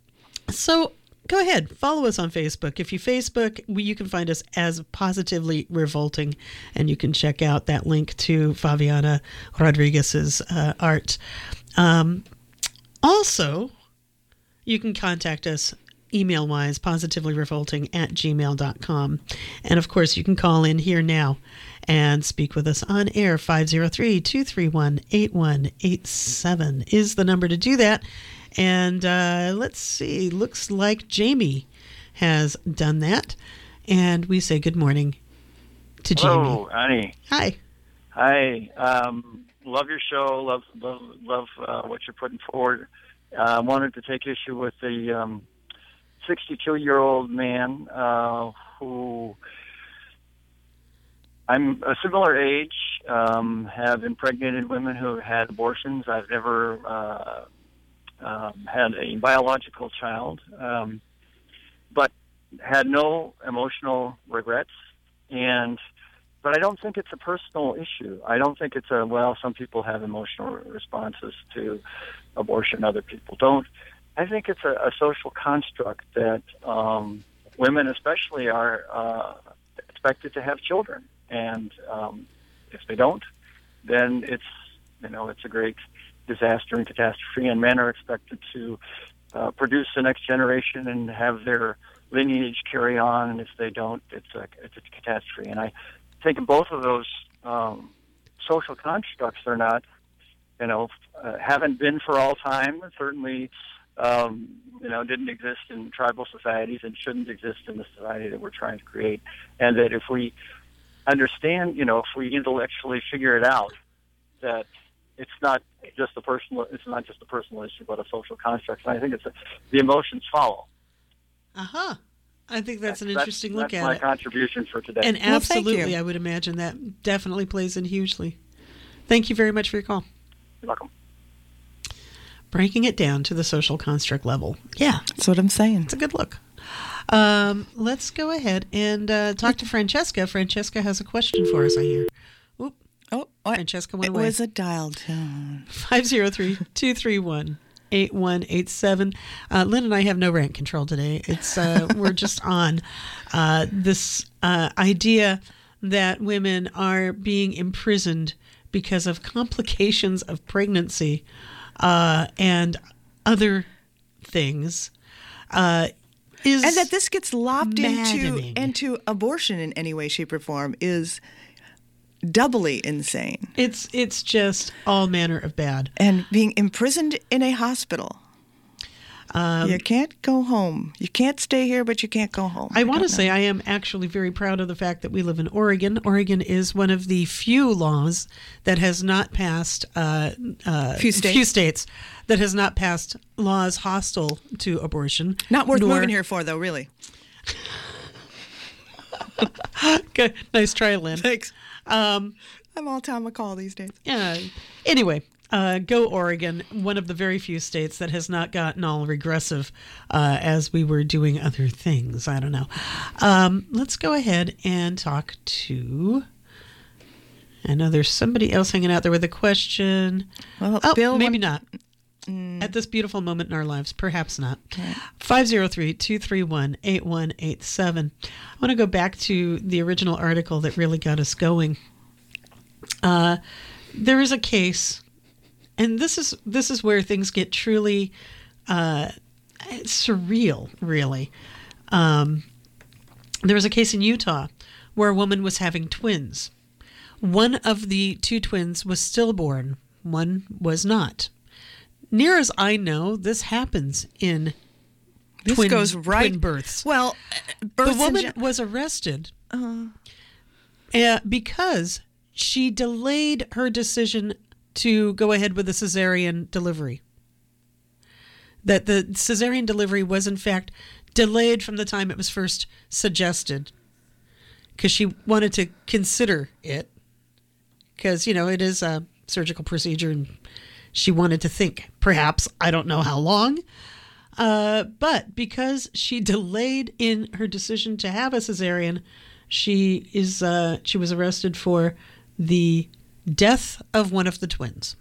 so go ahead, follow us on Facebook. If you Facebook, we, you can find us as Positively Revolting, and you can check out that link to Faviana Rodriguez's uh, art. Um, also, you can contact us email-wise, positivelyrevolting at gmail dot com. And, of course, you can call in here now and speak with us on air. Five oh three, two three one, eight one eight seven is the number to do that. And uh, let's see, looks like Jamie has done that. And we say good morning to Jamie. Hello, Annie. Hi. Hi. Um, love your show. Love love, love uh, what you're putting forward. I uh, wanted to take issue with the um, sixty-two-year-old man uh, who I'm a similar age, um, have impregnated women who have had abortions. I've never uh, um, had a biological child, um, but had no emotional regrets. And but I don't think it's a personal issue. I don't think it's a, well, some people have emotional responses to abortion, other people don't. I think it's a, a social construct that um, women especially are uh, expected to have children. And um, if they don't, then it's, you know, it's a great disaster and catastrophe, and men are expected to uh, produce the next generation and have their lineage carry on, and if they don't, it's a, it's a catastrophe. And I think both of those um, social constructs are not, you know, uh, haven't been for all time. Certainly, um, you know, didn't exist in tribal societies and shouldn't exist in the society that we're trying to create. And that if we understand, you know, if we intellectually figure it out, that it's not just a personal, it's not just a personal issue, but a social construct. And I think it's a, the emotions follow. Uh-huh. I think that's, that's an interesting that's, look that's at my it. contribution for today. And well, absolutely, I would imagine that definitely plays in hugely. Thank you very much for your call. You're welcome. Breaking it down to the social construct level. Yeah. That's what I'm saying. It's a good look. Um, let's go ahead and uh, talk to Francesca. Francesca has a question for us, I hear. Oop. Oh, Francesca went it away. was a dial tone. five oh three, two three one, eight one eight seven. Uh, Lynn and I have no rant control today. It's uh, we're just on uh, this uh, idea that women are being imprisoned because of complications of pregnancy uh, and other things. Uh, is and that this gets lopped into maddening. into abortion in any way, shape, or form is doubly insane. It's it's just all manner of bad. And being imprisoned in a hospital. Um, you can't go home. You can't stay here, but you can't go home. I, I want to say I am actually very proud of the fact that we live in Oregon. Oregon is one of the few laws that has not passed, uh, uh, few, states. few states that has not passed laws hostile to abortion. Not worth nor... moving here for, though, really. Good. Nice try, Lynn. Thanks. Um, I'm all Tom McCall these days. Yeah. Anyway. Uh, go Oregon, one of the very few states that has not gotten all regressive uh, as we were doing other things. I don't know. Um, let's go ahead and talk to... I know there's somebody else hanging out there with a question. Well, oh, Bill, maybe one... not. Mm. At this beautiful moment in our lives, perhaps not. five oh three, two three one, eight one eight seven. I want to go back to the original article that really got us going. Uh, there is a case... And this is this is where things get truly uh, surreal, really. Um, there was a case in Utah where a woman was having twins. One of the two twins was stillborn. One was not. Near as I know, this happens in this twin, goes right, twin births. Well, births the woman gen- was arrested uh, uh, because she delayed her decision to go ahead with a cesarean delivery. That the cesarean delivery was, in fact, delayed from the time it was first suggested because she wanted to consider it because, you know, it is a surgical procedure and she wanted to think, perhaps, I don't know how long, uh, but because she delayed in her decision to have a cesarean, she is uh, she was arrested for the death of one of the twins.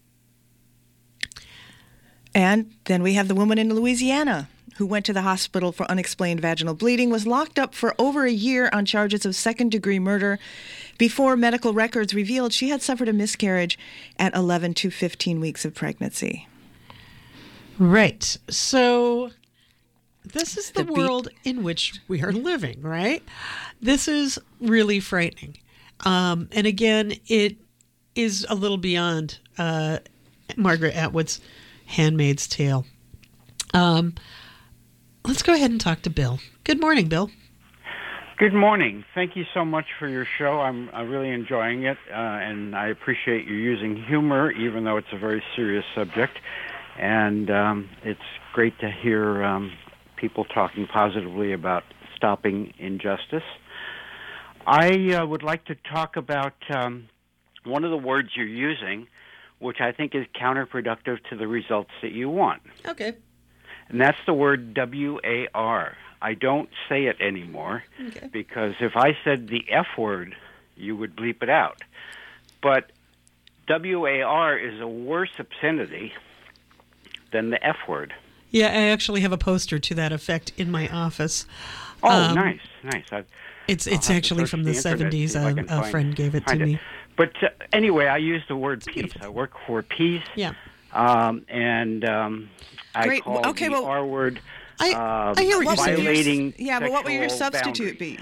And then we have the woman in Louisiana who went to the hospital for unexplained vaginal bleeding, was locked up for over a year on charges of second-degree murder before medical records revealed she had suffered a miscarriage at eleven to fifteen weeks of pregnancy. Right. So this is the, the world be- in which we are living, right? This is really frightening. Um, and again, it is a little beyond uh, Margaret Atwood's Handmaid's Tale. Um, let's go ahead and talk to Bill. Good morning, Bill. Good morning. Thank you so much for your show. I'm uh, really enjoying it, uh, and I appreciate you using humor, even though it's a very serious subject. And um, it's great to hear um, people talking positively about stopping injustice. I uh, would like to talk about um, one of the words you're using, which I think is counterproductive to the results that you want. Okay. And that's the word W A R. I don't say it anymore Okay. because if I said the F word, you would bleep it out. But W A R is a worse obscenity than the F word. Yeah, I actually have a poster to that effect in my office. Oh, Um, nice, nice. I, It's I'll it's have to actually search from the the internet, seventies. see if I A, can a find- friend gave it to find me. But uh, anyway, I use the word peace. I work for peace. Yeah. Um, and um, I Great. call Okay, the well, R word I, um, I hear what you're saying. violating Yeah, but what would your sexual substitute boundaries. be?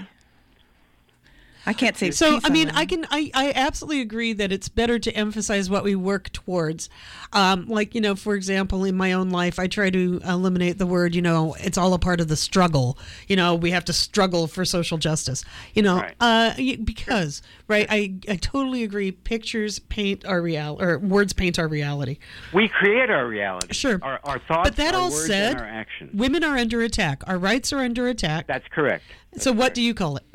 I can't say So peace I on mean, that. I can I, I absolutely agree that it's better to emphasize what we work towards. Um, like you know, for example, in my own life, I try to eliminate the word. You know, it's all a part of the struggle. You know, we have to struggle for social justice. You know, Right. uh, y- because right, I I totally agree. Pictures paint our reality, or words paint our reality. We create our reality. Sure. Our, our thoughts, But that our all words, said, and our actions. women are under attack. Our rights are under attack. That's correct. So what do you call it?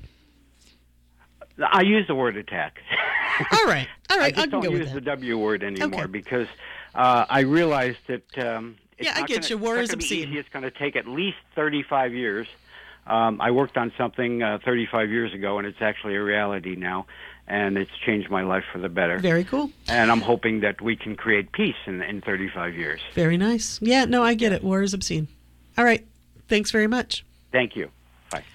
I use the word attack. All right, all I right, just I can don't go with use that. the W word anymore Okay. because uh, I realized that um, it's Yeah, I not get gonna, you. War it's is not gonna be obscene. easy. It's going to take at least thirty-five years. Um, I worked on something uh, thirty-five years ago, and it's actually a reality now, and it's changed my life for the better. Very cool. And I'm hoping that we can create peace in, in thirty-five years. Very nice. Yeah, no, I get it. War is obscene. All right. Thanks very much. Thank you. Bye.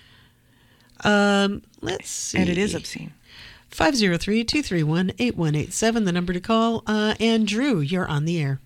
Um, let's see. And it is obscene. five oh three, two three one, eight one eight seven, the number to call. Uh, and Drew, you're on the air.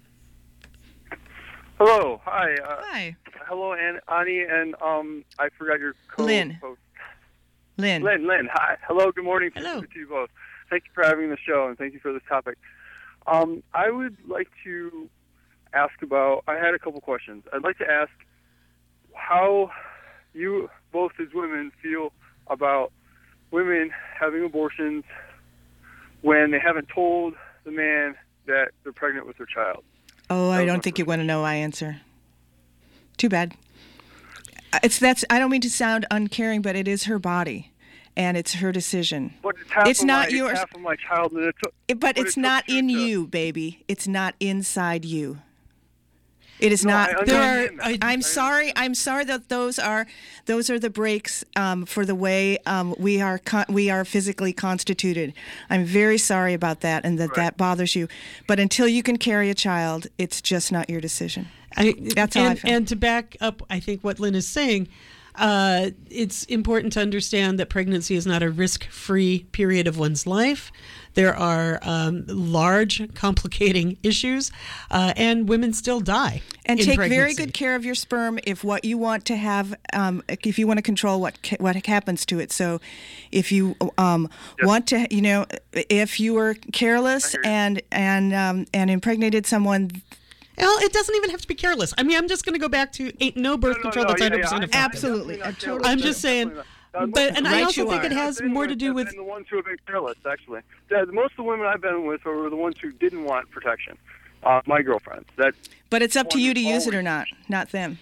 Hello, hi. Uh, Hi. Hello, An- Ani, and um, I forgot your co Lynn. host. Lynn. Lynn, Lynn, hi. Hello, good morning to, Hello. to you both. Thank you for having the show, and thank you for this topic. Um, I would like to ask about, I had a couple questions. I'd like to ask how you both as women feel about women having abortions when they haven't told the man that they're pregnant with their child. Oh, I don't think you want to know my answer. Too bad. It's that's. I don't mean to sound uncaring, but it is her body, and it's her decision. But it's half It's of not my, yours. It's half of my child, and it took, It- but but it's it not took in two to- you, baby. It's not inside you. It is No, I not. There are. understand that. I'm sorry. I'm sorry that those are those are the breaks um, for the way um, we are con- we are physically constituted. I'm very sorry about that, and that Right. that bothers you. But until you can carry a child, it's just not your decision. I, That's how and, I feel. And to back up, I think what Lynn is saying, uh, it's important to understand that pregnancy is not a risk-free period of one's life. There are um, large, complicating issues, uh, and women still die. And in take very pregnancy. good care of your sperm if what you want to have, um, if you want to control what ca- what happens to it. So, if you um, want to, you know, if you were careless and and um, and impregnated someone. Well, it doesn't even have to be careless. I mean, I'm just going to go back to ain't no birth No, no, control no, that's yeah, one hundred yeah, percent I- effective. Absolutely. I'm totally I'm just saying, Uh, but and I Right also you think are. it has I've been more to with do have with been the ones who have been careless. Actually, the, most of the women I've been with were the ones who didn't want protection. Uh, my girlfriends. That But it's up to one you to use it always- or not, not them.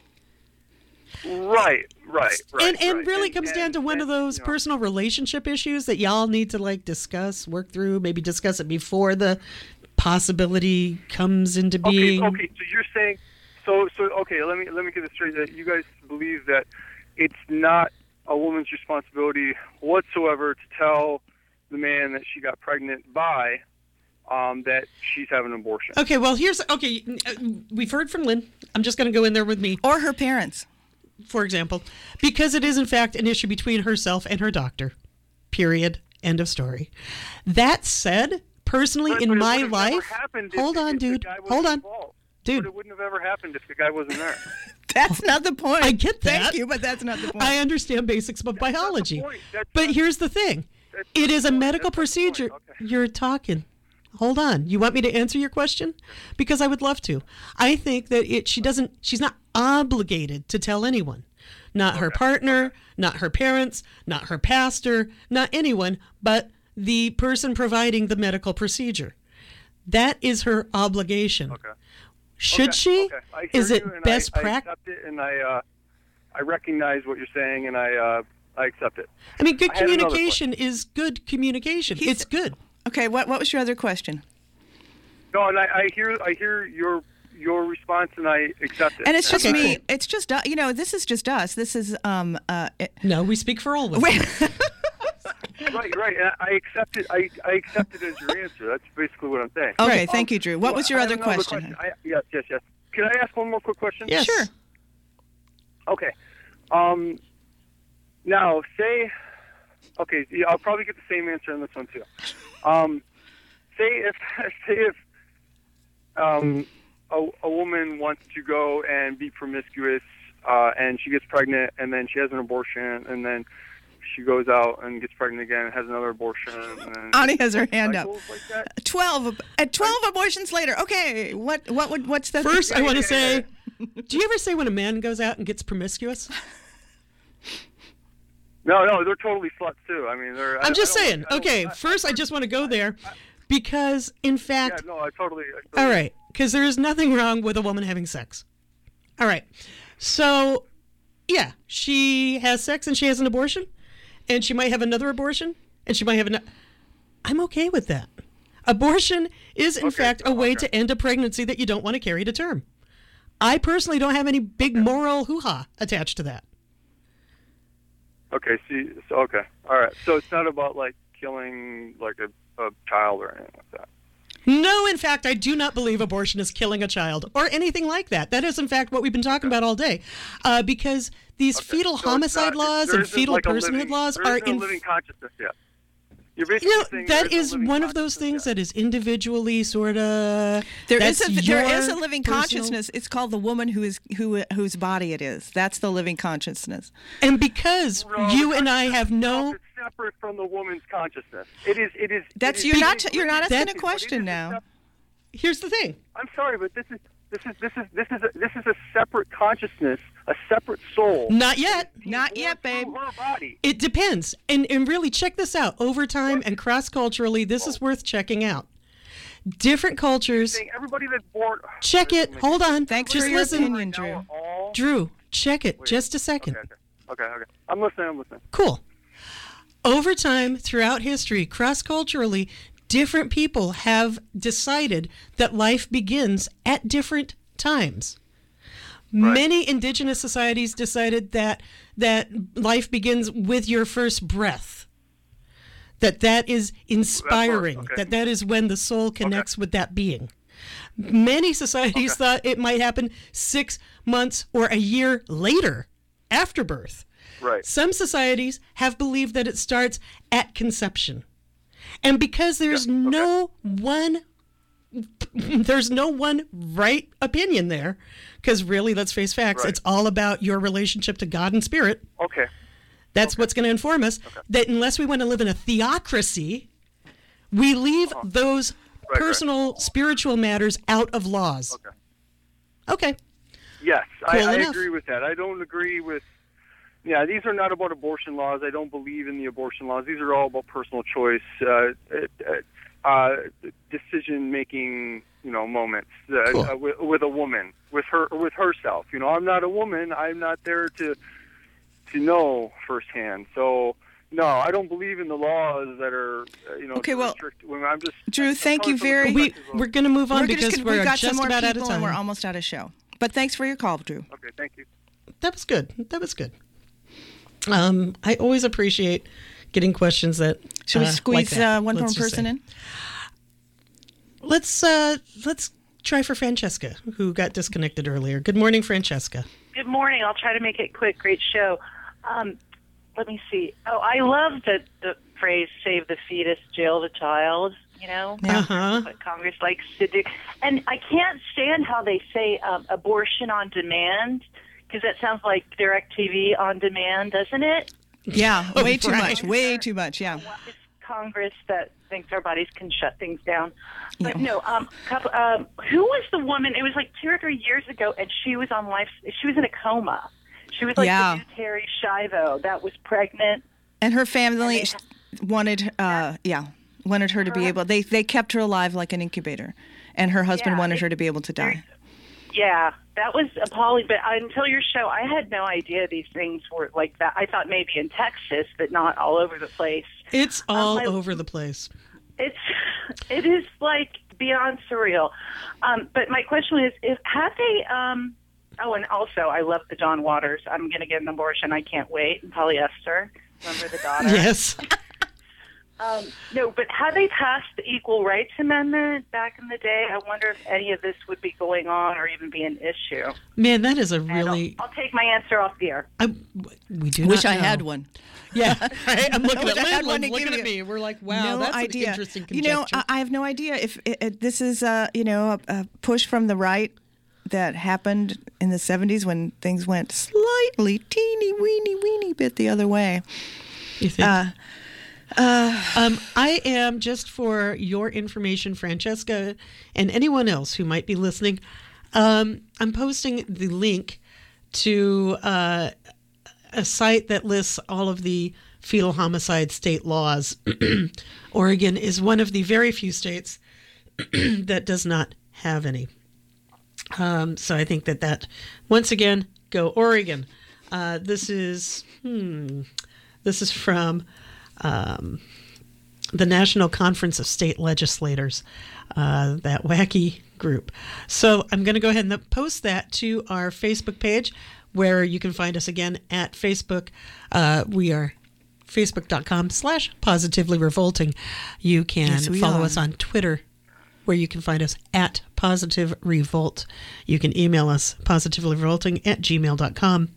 right, right, right. and and right. really And- comes down and- to one and, of those you know, personal relationship issues that y'all need to like discuss, work through, maybe discuss it before the possibility comes into Okay, being. okay. So you're saying, so so okay. Let me let me get this straight. That you guys believe that it's not a woman's responsibility whatsoever to tell the man that she got pregnant by um, that she's having an abortion. Okay, well, here's okay. uh, We've heard from Lynn. I'm just going to go in there with me, Or her parents. for example, because it is in fact an issue between herself and her doctor. Period. End of story. That said, personally, But- in but it my would've never life, happened if- hold on, if the dude, guy wasn't hold on, involved. dude. But it wouldn't have ever happened if the guy wasn't there. That's not the point. I get that. Thank you, but that's not the point. I understand basics of biology. point. That's But not- here's the thing. That's It not is the a point. medical That's not the point. procedure. Okay. You're talking. Hold on. You want me to answer your question? Because I would love to. I think that it she doesn't she's not obligated to tell anyone. Not her partner, not her parents, not her pastor, not anyone, but the person providing the medical procedure. That is her obligation. Okay. Should Okay, she? okay. I hear Is it you, and best I, I practice? accept it, and I uh, I recognize what you're saying, and I uh, I accept it. I mean, good I had another communication is good communication. He's- It's good. Okay, what what was your other question? No, and I, I hear I hear your your response, and I accept it. And it's just and me. I, It's just uh, you know. This is just us. This is um. Uh, it, No, we speak for all women. right, right. and I accept it. I, I accept it as your answer. That's basically what I'm saying. Okay, Um, thank you, Drew. What was your I have other another question? I, yes, yes, yes. Can I ask one more quick question? Yes. Sure. Okay. Um. Now, say. Okay, yeah, I'll probably get the same answer on this one too. Um, say if say if um a, a woman wants to go and be promiscuous, uh, and she gets pregnant, and then she has an abortion, and then she goes out and gets pregnant again and has another abortion. And then Ani has her hand up. cycles like that? Twelve. At twelve abortions later. Okay. What what would what's the First, I want to say, do you ever say when a man goes out and gets promiscuous? No, no, they're totally sluts too. I mean, they're. I- I'm just I don't- saying. I don't- Okay, I- first, I just want to go there because, in fact, Yeah, no, I totally. I totally all right, because there is nothing wrong with a woman having sex. All right, so yeah, she has sex and she has an abortion, and she might have another abortion, and she might have another. I'm okay with that. Abortion is, in fact, a way to end a pregnancy that you don't want to carry to term. I personally don't have any big moral hoo-ha attached to that. Okay, see, so, okay, all right. So it's not about like killing like a, a child or anything like that. No, in fact, I do not believe abortion is killing a child or anything like that. That is, in fact, what we've been talking about all day. Uh, because these fetal So homicide it's not- laws there and isn't, fetal like, a personhood living- laws there are isn't a in. living consciousness yet. You're basically You know, saying that there is a living one of those things that is individually sort of. There is a there is a living consciousness. It's called the woman who is who whose body it is. That's the living consciousness. And because No, you and I have no. It's separate from the woman's consciousness. It is. It is. That's it is, you're it not is- you're not it is- asking a but it question is now. sep- Here's the thing. I'm sorry, but this is this is this is this is a, this is a separate consciousness, a separate soul. Not yet. Not yet, babe. Her body. It depends. And and really check this out. Over time and cross culturally, this is worth checking out. Different cultures. Saying everybody that's born. Check it. Hold on. Thanks Just for your listen. opinion, Drew. Drew, check it. Just a second. Okay, okay, okay, okay. I'm listening. I'm listening. Cool. Over time, throughout history, cross culturally, different people have decided that life begins at different times. Many indigenous societies decided that that life begins with your first breath. That that is inspiring. okay. That that is when the soul connects with that being. Many societies thought it might happen six months or a year later, after birth. Right. Some societies have believed that it starts at conception. And because there's no one there's no one right opinion there, because really, let's face facts, Right. it's all about your relationship to God and spirit. Okay. That's what's going to inform us. That unless we want to live in a theocracy, we leave those Right, personal spiritual matters out of laws. Okay. Okay. Yes, Cool I, I enough. agree with that. I don't agree with. Yeah, these are not about abortion laws. I don't believe in the abortion laws. These are all about personal choice, uh, uh, uh, decision-making, you know, moments uh, Cool. uh, with, with a woman, with her, with herself. You know, I'm not a woman. I'm not there to to know firsthand. So, no, I don't believe in the laws that are, uh, you know, Okay, to well, restrict women. I'm just Drew, I'm thank coming you from a very. We, perspective of- we're going to move on We're because just gonna, we're we've got just some more about out of people and we're time. almost out of show. But thanks for your call, Drew. Okay, thank you. That was good. That was good. Um, I always appreciate getting questions that. Should we uh, squeeze like that. uh, one more Let's just person say. in? Let's uh, let's try for Francesca, who got disconnected earlier. Good morning, Francesca. Good morning. I'll try to make it quick. Great show. Um, let me see. Oh, I love the, the phrase "save the fetus, jail the child." You know, Uh-huh. what Congress likes to do. And I can't stand how they say um, abortion on demand, because that sounds like DirecTV on demand, doesn't it? Yeah, Oh, way too right. much. Way too much. Yeah. It's Congress that thinks our bodies can shut things down. But Yeah. no, um, couple, um, who was the woman? It was like two or three years ago, and she was on life. She was in a coma. She was like Yeah. the new Terry Schiavo that was pregnant. And her family wanted, uh, yeah, wanted her to be able. They they kept her alive like an incubator, and her husband Yeah, wanted it- her to be able to die. Yeah, that was appalling. But until your show, I had no idea these things were like that. I thought maybe in Texas, but not all over the place. It's all I- over the place. It's it is like beyond surreal. Um, but my question is, if have they? Um, oh, and also, I love the John Waters. I'm going to get an abortion. I can't wait. And polyester. Remember the daughter? Yes. Um, no, but had they passed the Equal Rights Amendment back in the day, I wonder if any of this would be going on or even be an issue. Man, that is a really... I'll, I'll take my answer off the air. I, we do Wish not I know. had one. Yeah, right? I'm looking at I had Lynn, one Lynn's to looking give at you. me. We're like, wow, no that's idea. an interesting You know, conjecture. I, I have no idea if it, it, this is, uh, you know, a, a push from the right that happened in the seventies when things went slightly, teeny, weeny, weeny bit the other way. You think? Uh, Uh, um, I am, just for your information, Francesca, and anyone else who might be listening, um, I'm posting the link to uh, a site that lists all of the fetal homicide state laws. Oregon is one of the very few states that does not have any. Um, so I think that that, once again, go Oregon. Uh, this is, hmm, this is from... Um, the National Conference of State Legislators, uh, that wacky group. So I'm going to go ahead and post that to our Facebook page, where you can find us again at Facebook. Uh, we are facebook.com slash positively revolting. You can Yes, we follow are. us on Twitter, where you can find us at Positive Revolt. You can email us positivelyrevolting at gmail dot com.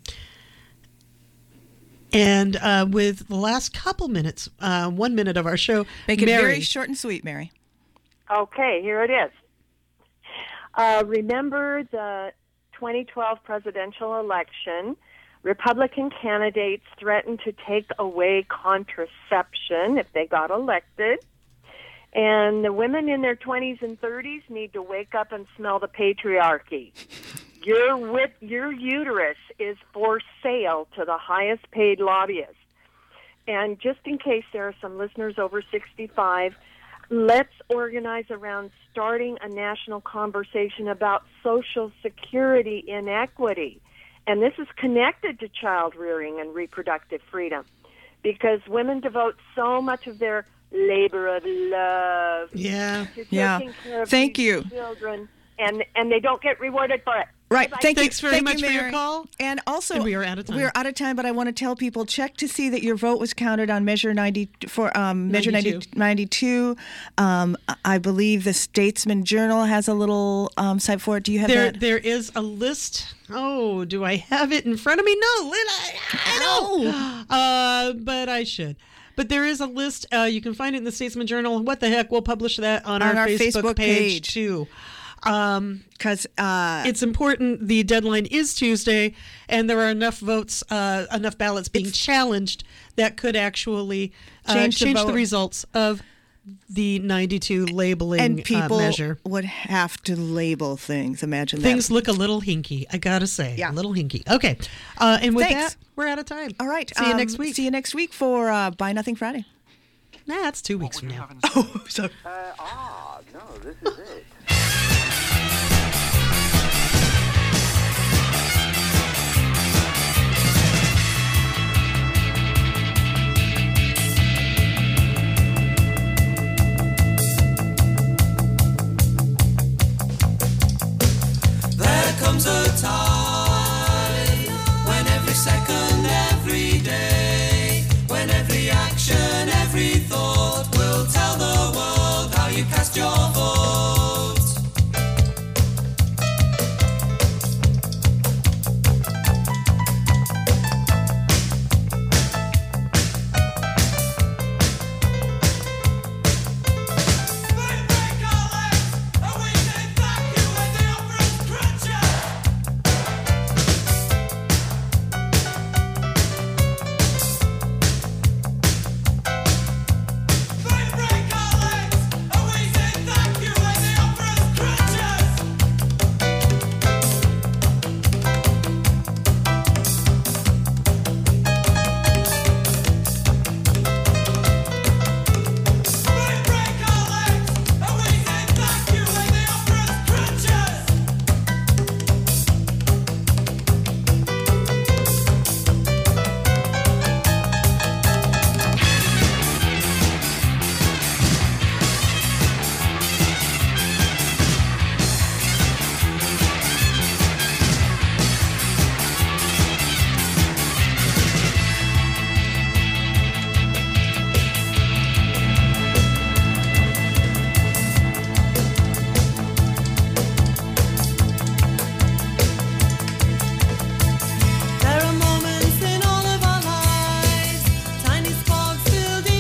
And uh, with the last couple minutes, uh, one minute of our show, Make it Mary. very short and sweet, Mary. Okay, here it is. Uh, remember the twenty twelve presidential election. Republican candidates threatened to take away contraception if they got elected. And the women in their twenties and thirties need to wake up and smell the patriarchy. Your wit, your uterus is for sale to the highest paid lobbyists. And just in case there are some listeners over sixty-five, let's organize around starting a national conversation about Social Security inequity. And this is connected to child rearing and reproductive freedom, because women devote so much of their labor of love yeah. to Yeah. taking care of Thank these you. children, and, and they don't get rewarded for it. Right. Bye-bye. Thank Thanks you. very Thank much you, for your Mary. call. And also, And we are out of time. We're out of time, but I want to tell people, check to see that your vote was counted on Measure ninety for um, Measure ninety-two. ninety, ninety-two. Um, I believe the Statesman Journal has a little um, site for it. Do you have There, that? there is a list. Oh, do I have it in front of me? No, Lynn, I, I don't. Uh, but I should. But there is a list. Uh, you can find it in the Statesman Journal. What the heck? We'll publish that on, On our, our Facebook, Facebook page, page. too. Um, Because uh, it's important. The deadline is Tuesday, and there are enough votes, uh, enough ballots being challenged that could actually uh, Change change, the the, vote. results of the ninety-two labeling and people uh, measure. would have to label things. Imagine Things that. look a little hinky, I gotta say. Yeah. A little hinky. Okay. Uh, and with Thanks. that, we're out of time. All right. See you um, next week. See you next week for uh, Buy Nothing Friday. Nah, it's two weeks from now. Oh, sorry. Uh, ah, no, this is it. There comes a time when every second, every day, when every action, every thought will tell the world how you cast your vote.